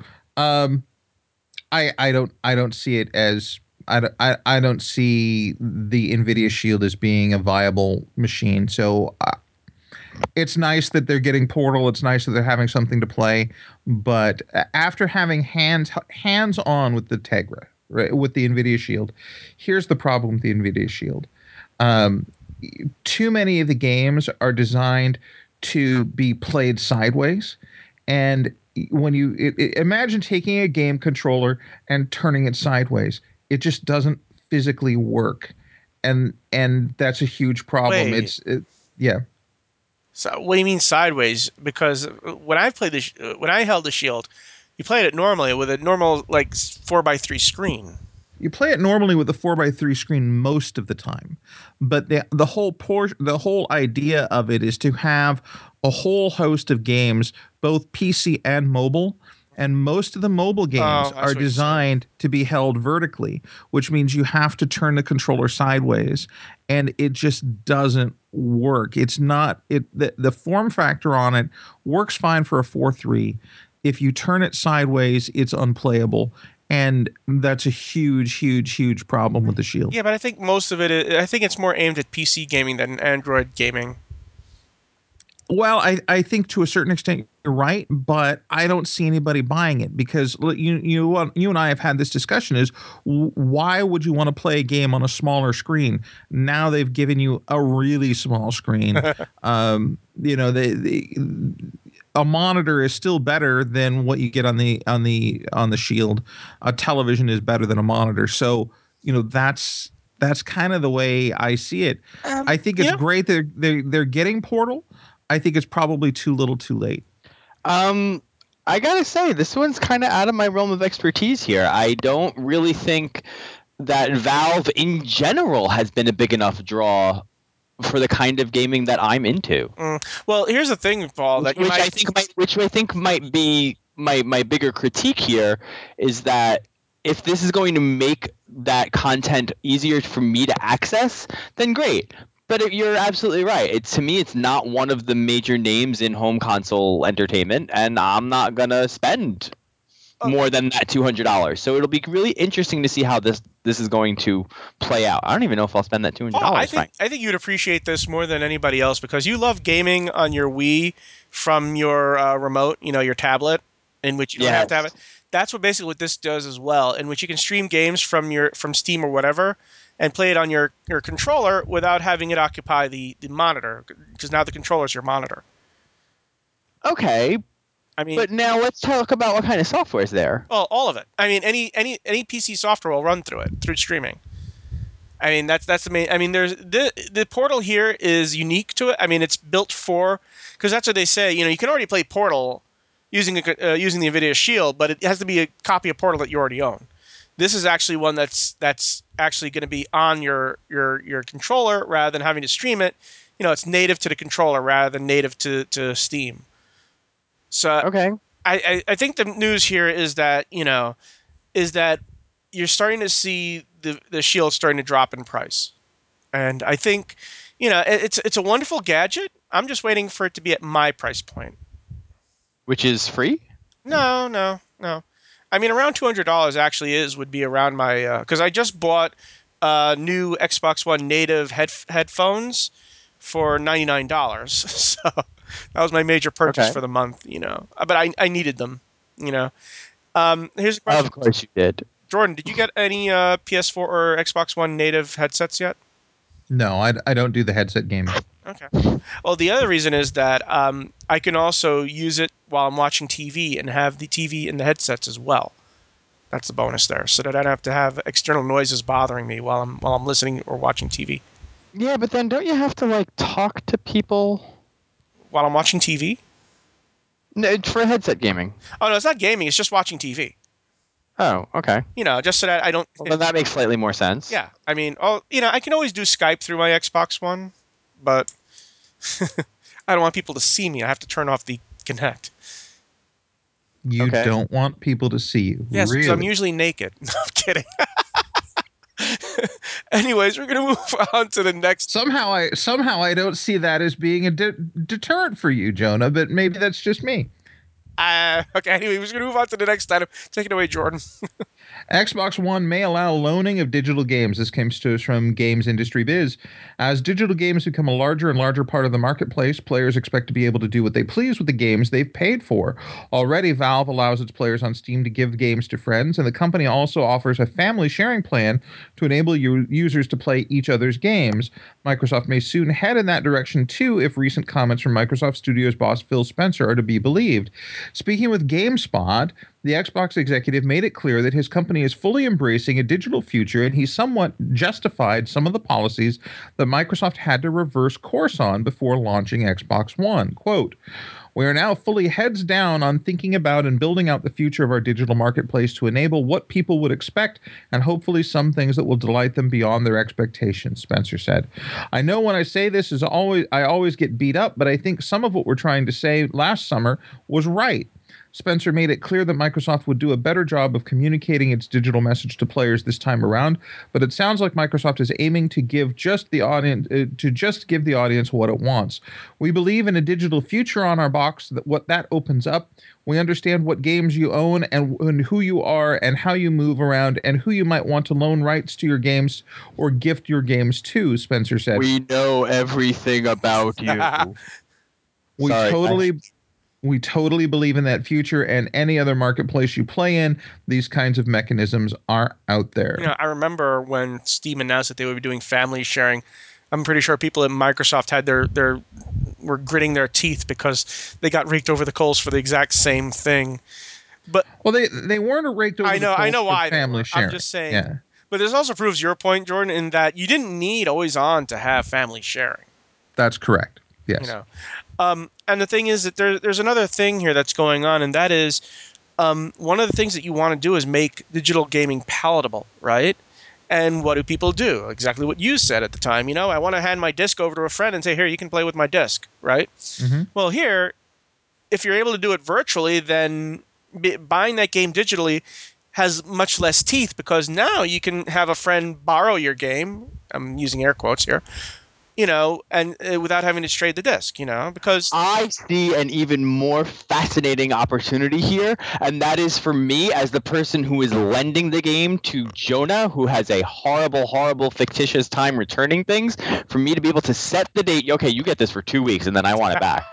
I don't see it as I don't see the Nvidia Shield as being a viable machine. So it's nice that they're getting Portal. It's nice that they're having something to play. But after having hands on with the Tegra, right, with the Nvidia Shield, here's the problem with the Nvidia Shield. Um, Too many of the games are designed to be played sideways, and when you imagine taking a game controller and turning it sideways, it just doesn't physically work, and that's a huge problem. wait. Yeah. So, what do you mean sideways? Because when I played when I held the Shield, you played it normally with a normal like 4:3 screen. You play it normally with a 4:3 screen most of the time, but the whole idea of it is to have a whole host of games, both PC and mobile. And most of the mobile games Oh, I are see what you're saying. designed to be held vertically, which means you have to turn the controller sideways, and it just doesn't work. It's not it the form factor on it works fine for a 4:3. If you turn it sideways, it's unplayable, and that's a huge, huge, huge problem with the Shield. Yeah, but I think most of it, I think it's more aimed at PC gaming than Android gaming. Well, I think to a certain extent you're right, but I don't see anybody buying it because you and I have had this discussion. Is why would you want to play a game on a smaller screen? Now they've given you a really small screen. A monitor is still better than what you get on the Shield. A television is better than a monitor. So that's kind of the way I see it. I think You it's know, great that they're getting Portal. I think it's probably too little, too late. Um, I gotta say, this one's kind of out of my realm of expertise here. I don't really think that Valve in general has been a big enough draw for the kind of gaming that I'm into. well, here's the thing, Paul, that you might. Which I think might be my bigger critique here is that if this is going to make that content easier for me to access, then great. But you're absolutely right. To me, it's not one of the major names in home console entertainment, and I'm not gonna spend Oh, more than that $200. So it'll be really interesting to see how this is going to play out. I don't even know if I'll spend that $200. Paul, Frank. I think you'd appreciate this more than anybody else because you love gaming on your Wii from your remote, your tablet, in which you don't have to have it. Yes. That's what this does as well, in which you can stream games from Steam or whatever, and play it on your controller without having it occupy the monitor, because now the controller is your monitor. Okay, I mean, but now let's talk about what kind of software is there. well, all of it. I mean, any PC software will run through it through streaming. I mean, that's the main. I mean, there's the Portal here is unique to it. I mean, it's built for because that's what they say. You can already play Portal using using the Nvidia Shield, but it has to be a copy of Portal that you already own. This is actually one that's actually going to be on your controller rather than having to stream it. It's native to the controller rather than native to Steam. So Okay. I think the news here is that is that you're starting to see the Shield starting to drop in price, and I think it's a wonderful gadget. I'm just waiting for it to be at my price point. Which is free? No, no, no. I mean, around $200 actually would be around my because I just bought new Xbox One native headphones for $99. So that was my major purchase Okay. for the month. But I needed them. Here's a question, Of course you did. Jordan. Did you get any PS4 or Xbox One native headsets yet? No, I don't do the headset gaming. Okay. Well, the other reason is that I can also use it while I'm watching TV and have the TV in the headsets as well. That's the bonus there, so that I don't have to have external noises bothering me while I'm listening or watching TV. Yeah, but then don't you have to talk to people? While I'm watching TV? No, for headset gaming. Oh no, it's not gaming. It's just watching TV. Oh, okay. Just so that I don't. Well, then that makes slightly more sense. Yeah, I mean, I can always do Skype through my Xbox One, but I don't want people to see me. I have to turn off the Kinect. You Okay. don't want people to see you. Yes, because I'm Really? usually naked. No, I'm kidding. Anyways, we're gonna move on to the next. Somehow I don't see that as being a deterrent for you, Jonah, but maybe that's just me. Okay, anyway, we're gonna move on to the next item. Take it away, Jordan. Xbox One may allow loaning of digital games. This comes to us from Games Industry Biz. As digital games become a larger and larger part of the marketplace, players expect to be able to do what they please with the games they've paid for. Already, Valve allows its players on Steam to give games to friends, and the company also offers a family sharing plan to enable users to play each other's games. Microsoft may soon head in that direction too if recent comments from Microsoft Studios boss Phil Spencer are to be believed. Speaking with GameSpot, the Xbox executive made it clear that his company is fully embracing a digital future, and he somewhat justified some of the policies that Microsoft had to reverse course on before launching Xbox One. Quote, "We are now fully heads down on thinking about and building out the future of our digital marketplace to enable what people would expect and hopefully some things that will delight them beyond their expectations," Spencer said. "I know when I say this I always get beat up, but I think some of what we're trying to say last summer was right." Spencer made it clear that Microsoft would do a better job of communicating its digital message to players this time around, but it sounds like Microsoft is aiming to give just the audience what it wants. "We believe in a digital future on our box, that what that opens up. We understand what games you own and who you are and how you move around and who you might want to loan rights to your games or gift your games to," Spencer said. We know everything about you. We Sorry. totally believe in that future, and any other marketplace you play in, these kinds of mechanisms are out there. I remember when Steam announced that they would be doing family sharing. I'm pretty sure people at Microsoft had were gritting their teeth because they got raked over the coals for the exact same thing. But well, they weren't raked over. I know why family sharing. I'm just saying. Yeah. But this also proves your point, Jordan, in that you didn't need Always On to have family sharing. That's correct. Yes. And the thing is that there's another thing here that's going on, and that is one of the things that you want to do is make digital gaming palatable, right? And what do people do? Exactly what you said at the time. I want to hand my disc over to a friend and say, "Here, you can play with my disc," right? Mm-hmm. Well, here, if you're able to do it virtually, then buying that game digitally has much less teeth because now you can have a friend borrow your game. I'm using air quotes here. And without having to trade the disc, because I see an even more fascinating opportunity here, and that is for me as the person who is lending the game to Jonah, who has a horrible, horrible, fictitious time returning things, for me to be able to set the date. Okay, you get this for 2 weeks, and then I want it back.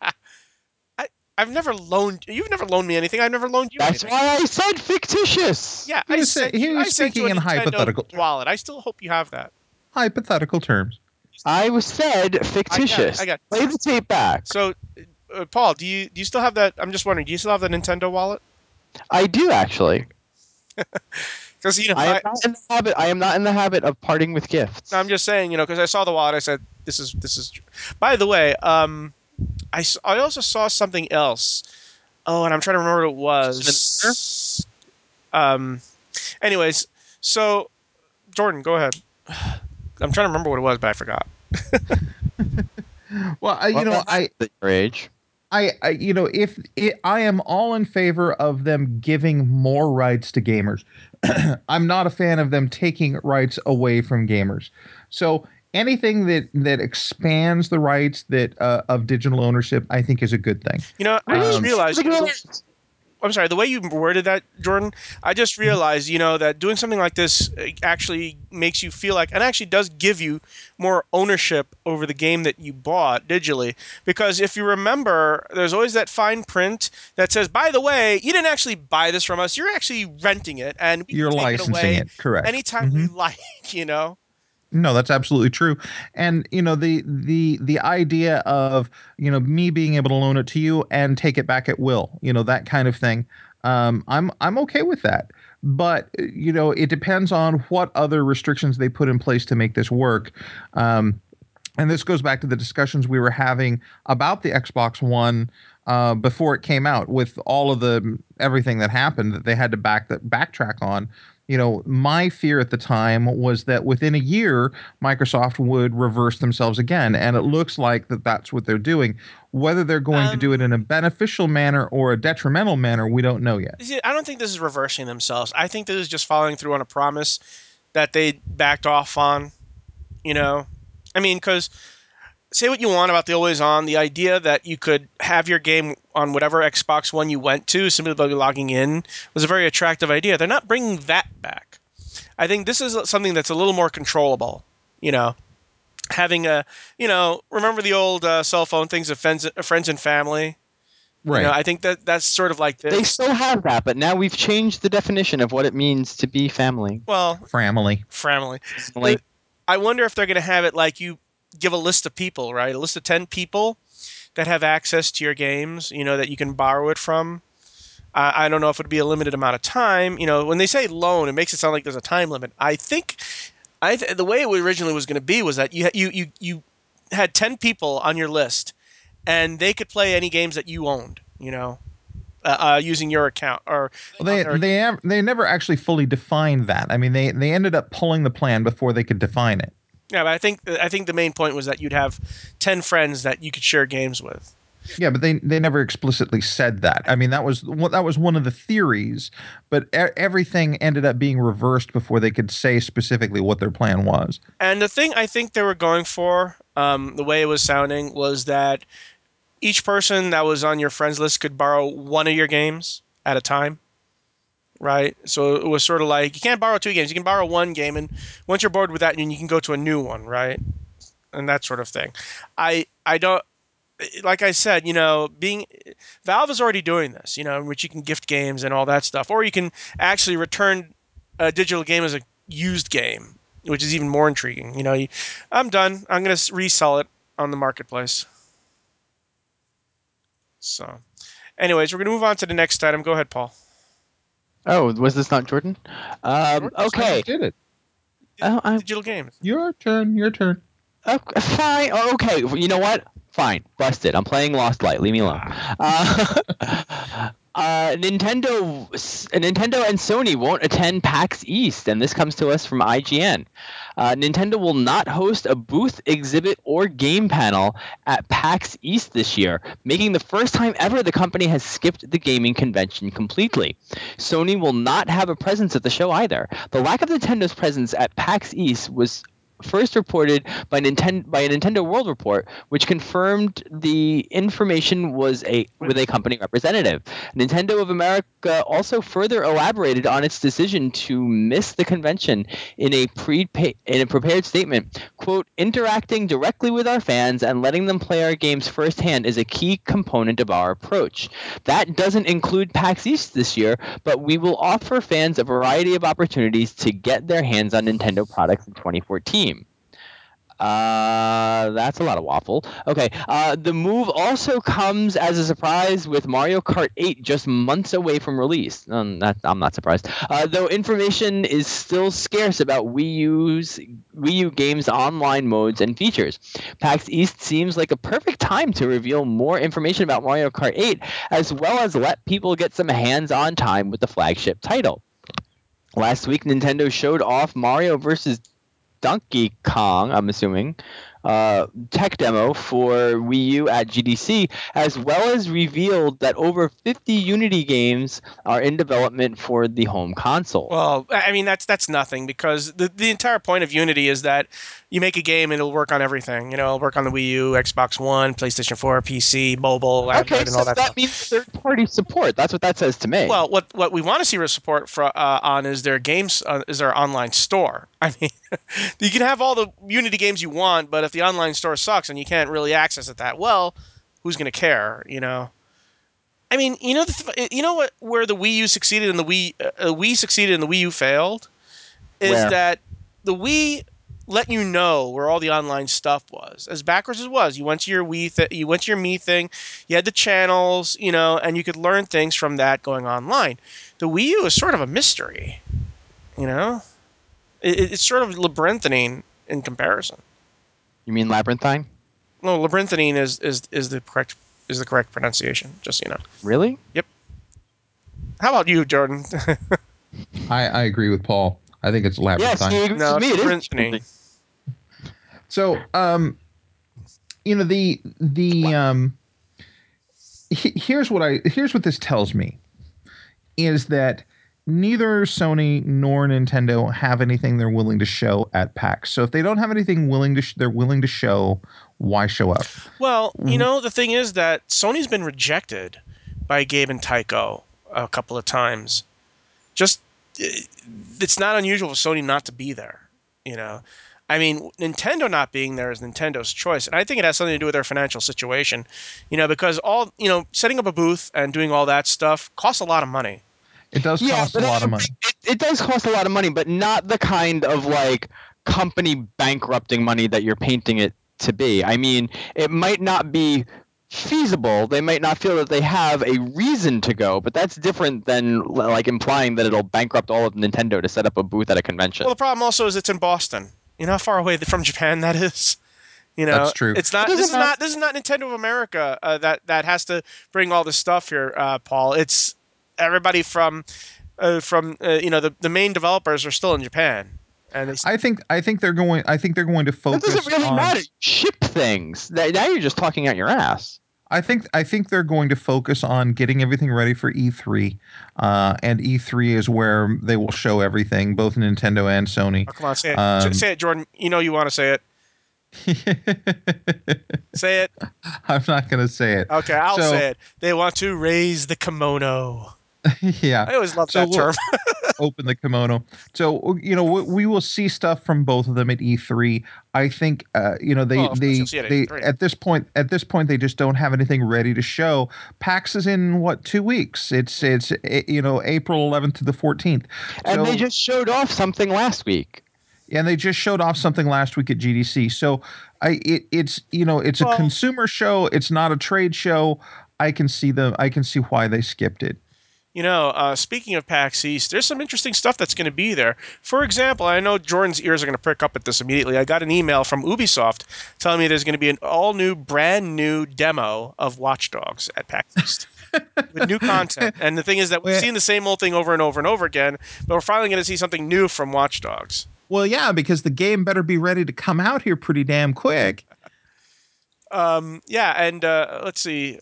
You've never loaned me anything. I've never loaned you That's anything. why I said fictitious. Yeah, He was speaking in hypothetical wallet. I still hope you have that. Hypothetical terms. I said fictitious. I got it. Play the tape back. So, Paul, do you still have that? I'm just wondering. Do you still have the Nintendo wallet? I do actually. Because I am not in the habit. I am not in the habit of parting with gifts. I'm just saying, because I saw the wallet, I said, "This is." By the way, I also saw something else. Oh, and I'm trying to remember what it was. Anyways, so Jordan, go ahead. I'm trying to remember what it was, but I forgot. Well, at your age. I am all in favor of them giving more rights to gamers. I'm not a fan of them taking rights away from gamers. So anything that expands the rights that of digital ownership, I think is a good thing. I just realized. I'm sorry, the way you worded that, Jordan, I just realized, that doing something like this actually makes you feel like, and actually does give you more ownership over the game that you bought digitally. Because if you remember, there's always that fine print that says, by the way, you didn't actually buy this from us, you're actually renting it, and we You're can take it licensing away it, correct? anytime we like, No, that's absolutely true. And the idea of me being able to loan it to you and take it back at will, that kind of thing. I'm okay with that. But it depends on what other restrictions they put in place to make this work. And this goes back to the discussions we were having about the Xbox One before it came out, with all of the everything that happened that they had to backtrack on. My fear at the time was that within a year, Microsoft would reverse themselves again, and it looks like that's what they're doing. Whether they're going to do it in a beneficial manner or a detrimental manner, we don't know yet. I don't think this is reversing themselves. I think this is just following through on a promise that they backed off on. Because say what you want about the always on, the idea that you could have your game on whatever Xbox One you went to simply by logging in was a very attractive idea. They're not bringing that back. I think this is something that's a little more controllable. Having remember the old cell phone things of friends and family. Right. I think that's sort of like this. They still have that, but now we've changed the definition of what it means to be family. Well, family. I wonder if they're going to have it like you give a list of people, right? A list of 10 people that have access to your games, that you can borrow it from. I don't know if it would be a limited amount of time. When they say loan, it makes it sound like there's a time limit. I think the way it originally was going to be was that you had 10 people on your list, and they could play any games that you owned, using your account. Or they never actually fully defined that. I mean, they ended up pulling the plan before they could define it. Yeah, but I think the main point was that you'd have 10 friends that you could share games with. Yeah, but they never explicitly said that. I mean, that was one of the theories, but everything ended up being reversed before they could say specifically what their plan was. And the thing I think they were going for, the way it was sounding, was that each person that was on your friends list could borrow one of your games at a time. Right? So it was sort of like, you can't borrow 2 games. You can borrow 1 game, and once you're bored with that, you can go to a new one, right? And that sort of thing. I don't... Like I said, Valve is already doing this, in which you can gift games and all that stuff, or you can actually return a digital game as a used game, which is even more intriguing. I'm done. I'm going to resell it on the marketplace. So, anyways, we're going to move on to the next item. Go ahead, Paul. Oh, was this not Jordan? Okay. I did it. Digital games. Your turn. Fine. Okay. You know what? Fine. Busted. I'm playing Lost Light. Leave me alone. Nintendo and Sony won't attend PAX East, and this comes to us from IGN. Nintendo will not host a booth, exhibit, or game panel at PAX East this year, making the first time ever the company has skipped the gaming convention completely. Sony will not have a presence at the show either. The lack of Nintendo's presence at PAX East was first reported by a Nintendo World Report, which confirmed the information was with a company representative. Nintendo of America also further elaborated on its decision to miss the convention in a prepared statement. Quote, interacting directly with our fans and letting them play our games firsthand is a key component of our approach. That doesn't include PAX East this year, but we will offer fans a variety of opportunities to get their hands on Nintendo products in 2014. That's a lot of waffle. Okay. The move also comes as a surprise with Mario Kart 8 just months away from release. I'm not surprised. Though information is still scarce about Wii U games' online modes and features. PAX East seems like a perfect time to reveal more information about Mario Kart 8, as well as let people get some hands-on time with the flagship title. Last week, Nintendo showed off Mario vs. Donkey Kong, I'm assuming, tech demo for Wii U at GDC, as well as revealed that over 50 Unity games are in development for the home console. Well, I mean that's nothing, because the entire point of Unity is that you make a game and it'll work on everything. It'll work on the Wii U, Xbox One, PlayStation 4, PC, mobile, Android, and all that that stuff. means third-party support. That's what that says to me. Well, what we want to see support on is their games, is their online store. I mean, you can have all the Unity games you want, but if the online store sucks and you can't really access it that well, who's going to care? I mean, what where the Wii U succeeded and the Wii succeeded and the Wii U failed is Where? that the Wii let you know where all the online stuff was. As backwards as it was, you went to your you went to your Me thing, you had the channels, and you could learn things from that going online. The Wii U is sort of a mystery, you know. It's sort of labyrinthine in comparison. You mean labyrinthine? No, labyrinthine is the correct pronunciation. Just so you know. Really? Yep. How about you, Jordan? I agree with Paul. I think it's labyrinthine. Yes, he agrees No, with it's me. It is labyrinthine. So, here's what this tells me is that neither Sony nor Nintendo have anything they're willing to show at PAX. So if they don't have anything they're willing to show, why show up? Well, the thing is that Sony's been rejected by Gabe and Tycho a couple of times. Just, it's not unusual for Sony not to be there, I mean, Nintendo not being there is Nintendo's choice, and I think it has something to do with their financial situation, because setting up a booth and doing all that stuff costs a lot of money. It does cost a lot of money. It does cost a lot of money, but not the kind of company bankrupting money that you're painting it to be. I mean, it might not be feasible. They might not feel that they have a reason to go, but that's different than implying that it'll bankrupt all of Nintendo to set up a booth at a convention. Well, the problem also is it's in Boston. You know how far away from Japan that is. That's true. It's not. This is not Nintendo of America that has to bring all this stuff here, Paul. It's everybody from the main developers are still in Japan, and I think they're going to focus. That doesn't really matter. Ship things. Now you're just talking out your ass. I think they're going to focus on getting everything ready for E3, and E3 is where they will show everything, both Nintendo and Sony. Oh, come on, say it. Say it, Jordan. You want to say it. Say it. I'm not going to say it. Okay, I'll say it. They want to raise the kimono. Yeah. I always love that term. Open the kimono. So, we will see stuff from both of them at E3. I think, they at this point they just don't have anything ready to show. PAX is in 2 weeks? It's April 11th to the 14th. And they just showed off something last week. And they just showed off something last week at GDC. So it's a consumer show. It's not a trade show. I can see why they skipped it. Speaking of PAX East, there's some interesting stuff that's going to be there. For example, I know Jordan's ears are going to prick up at this immediately. I got an email from Ubisoft telling me there's going to be an brand new demo of Watch Dogs at PAX East. With new content. And the thing is that we've seen the same old thing over and over and over again, but we're finally going to see something new from Watch Dogs. Well, yeah, because the game better be ready to come out here pretty damn quick. Yeah, and let's see.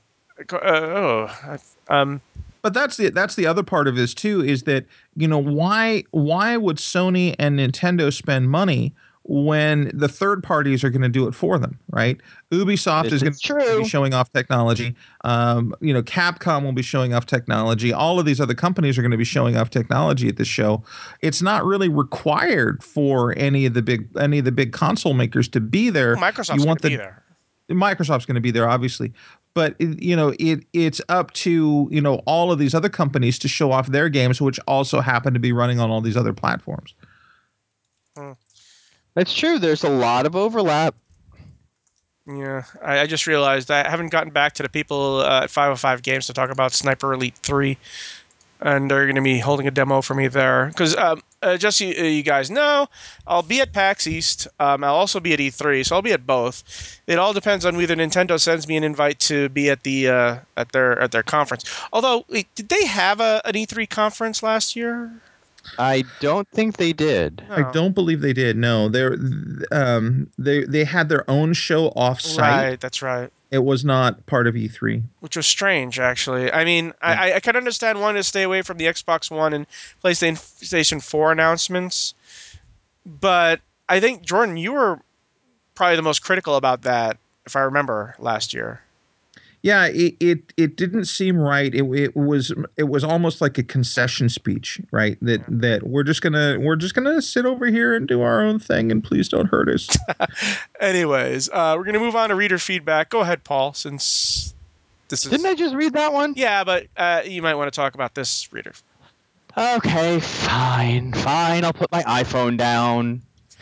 But that's the other part of this too, is that why would Sony and Nintendo spend money when the third parties are going to do it for them, right? Ubisoft is going to be showing off technology. Capcom will be showing off technology. All of these other companies are going to be showing off technology at this show. It's not really required for any of the big console makers to be there. Microsoft's going to be there. Microsoft's going to be there, obviously. But it's up to all of these other companies to show off their games, which also happen to be running on all these other platforms. That's true. There's a lot of overlap. Yeah, I just realized I haven't gotten back to the people at 505 Games to talk about Sniper Elite 3, and they're going to be holding a demo for me there. Because just so you guys know, I'll be at PAX East. I'll also be at E3, so I'll be at both. It all depends on whether Nintendo sends me an invite to be at the at their conference. Although, wait, did they have an E3 conference last year? I don't think they did. I No. don't believe they did. No, they had their own show off-site. Right, that's right. It was not part of E3. Which was strange, actually. I mean, I can understand wanting to stay away from the Xbox One and PlayStation 4 announcements, but I think, Jordan, you were probably the most critical about that, if I remember, last year. Yeah, it didn't seem right. It was almost like a concession speech, right? That we're just gonna sit over here and do our own thing, and please don't hurt us. Anyways, we're going to move on to reader feedback. Go ahead, Paul, since this is... Didn't I just read that one? Yeah, but you might want to talk about this reader. Okay, fine. I'll put my iPhone down.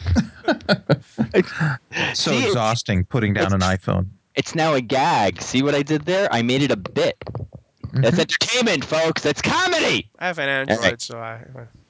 So See, exhausting putting down an iPhone. It's now a gag. See what I did there? I made it a bit. That's entertainment, folks. That's comedy. I have an Android, right. so I...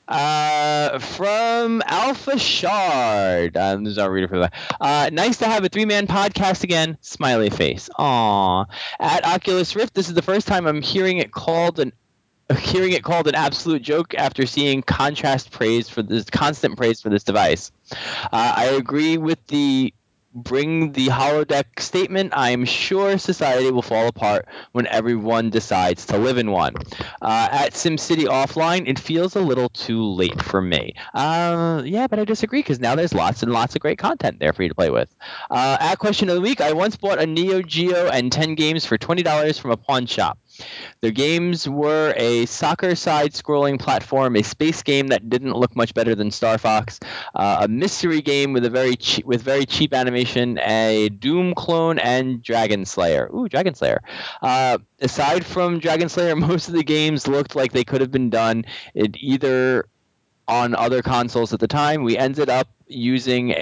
From Alpha Shard. This is our reader for that. Nice to have a 3-man podcast again. Smiley face. Aww. At Oculus Rift, this is the first time I'm hearing it called an absolute joke after seeing constant praise for this device. I agree with the bring the holodeck statement. I am sure society will fall apart when everyone decides to live in one. At SimCity Offline, it feels a little too late for me. Yeah, but I disagree because now there's lots and lots of great content there for you to play with. At Question of the Week, I once bought a Neo Geo and 10 games for $20 from a pawn shop. The games were a soccer side-scrolling platform, a space game that didn't look much better than Star Fox, a mystery game with very cheap animation, a Doom clone, and Dragon Slayer. Ooh, Dragon Slayer. Aside from Dragon Slayer, most of the games looked like they could have been done either on other consoles at the time. We ended up using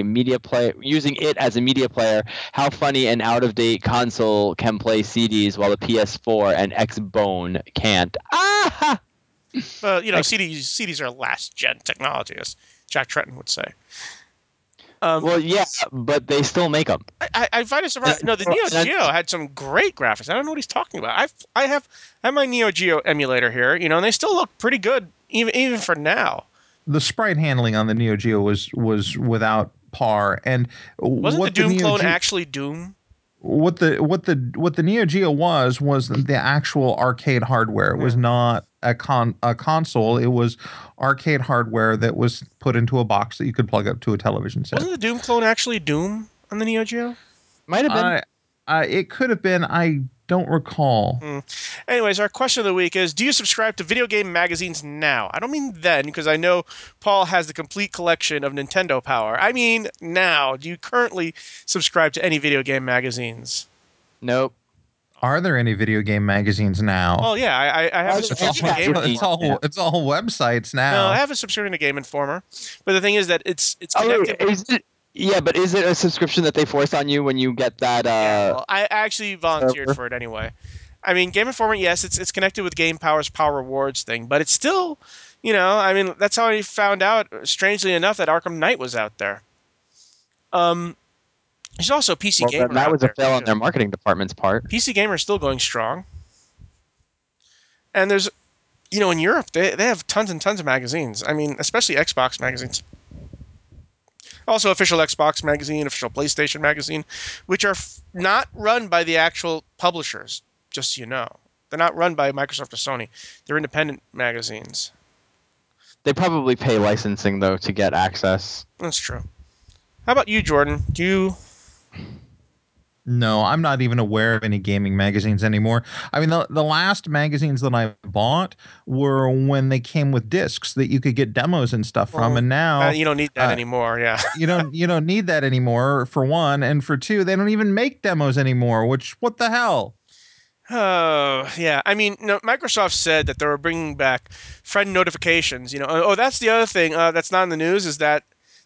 it as a media player. How funny an out-of-date console can play CDs while the PS4 and Xbone can't. Ah! Well, CDs are last-gen technology, as Jack Tretton would say. Well, yeah, but they still make them. I find it surprising. No, the Neo Geo had some great graphics. I don't know what he's talking about. I have my Neo Geo emulator here, and they still look pretty good, even for now. The sprite handling on the Neo Geo was without par, and wasn't the Doom clone actually Doom? What the Neo Geo was the actual arcade hardware. It was not a console. It was arcade hardware that was put into a box that you could plug up to a television set. Wasn't the Doom clone actually Doom on the Neo Geo? Might have been. It could have been. I don't recall. Anyways, our question of the week is, do you subscribe to video game magazines now? I don't mean then, because I know Paul has the complete collection of Nintendo Power. I mean now. Do you currently subscribe to any video game magazines? Nope. Are there any video game magazines now? Oh yeah, I have a subscription to Game Informer. It's all websites now. No, I have a subscription to Game Informer, but the thing is that it's connected. Yeah, but is it a subscription that they force on you when you get that? Well, I actually volunteered for it anyway. I mean, Game Informer, yes, it's connected with Game Power's Power Rewards thing, but it's still, I mean, that's how I found out, strangely enough, that Arkham Knight was out there. There's also PC Gamer. That was a fail on their marketing department's part. PC Gamer is still going strong, and there's, in Europe they have tons and tons of magazines. I mean, especially Xbox magazines. Also, official Xbox magazine, official PlayStation magazine, which are not run by the actual publishers, just so you know. They're not run by Microsoft or Sony. They're independent magazines. They probably pay licensing, though, to get access. That's true. How about you, Jordan? Do you... No, I'm not even aware of any gaming magazines anymore. I mean, the last magazines that I bought were when they came with discs that you could get demos and stuff from, and now you don't need that anymore. Yeah, you don't need that anymore. For one, and for two, they don't even make demos anymore. Which, what the hell? Oh yeah, I mean, Microsoft said that they were bringing back friend notifications. That's the other thing that's not in the news is that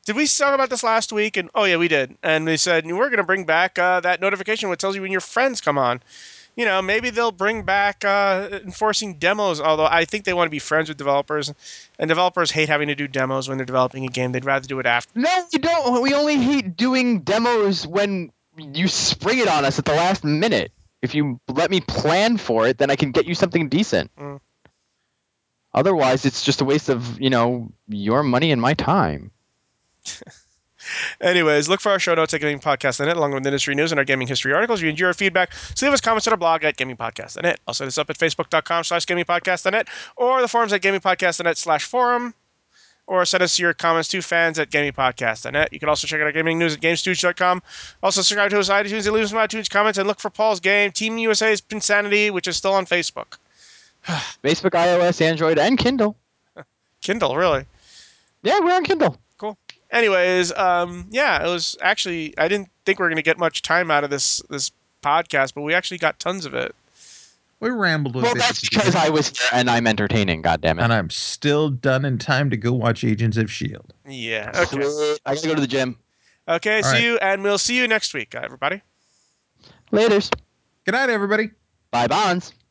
Did we talk about this last week? And oh yeah, we did. And they said we're going to bring back that notification which tells you when your friends come on. Maybe they'll bring back enforcing demos. Although I think they want to be friends with developers, and developers hate having to do demos when they're developing a game. They'd rather do it after. No, we don't. We only hate doing demos when you spring it on us at the last minute. If you let me plan for it, then I can get you something decent. Mm. Otherwise, it's just a waste of your money and my time. Anyways, look for our show notes at gamingpodcast.net along with industry news and our gaming history articles. If you enjoy our feedback, so leave us comments on our blog at gamingpodcast.net. Also, hit us up at facebook.com/gamingpodcast.net or the forums at gamingpodcast.net/forum. Or send us your comments to fans at gamingpodcast.net. You can also check out our gaming news at gamestooge.com. Also, subscribe to us on iTunes and leave us some iTunes comments and look for Paul's game, Team USA's Pinsanity, which is still on Facebook. Facebook, iOS, Android, and Kindle. Kindle, really? Yeah, we're on Kindle. Cool. Anyways, it was actually, I didn't think we were going to get much time out of this podcast, but we actually got tons of it. We rambled a bit. Well, that's because I was here and I'm entertaining, goddammit. And I'm still done in time to go watch Agents of S.H.I.E.L.D. Yeah, okay. I gotta go to the gym. Okay, All see right. you, and we'll see you next week, everybody. Laters. Good night, everybody. Bye, Bonds.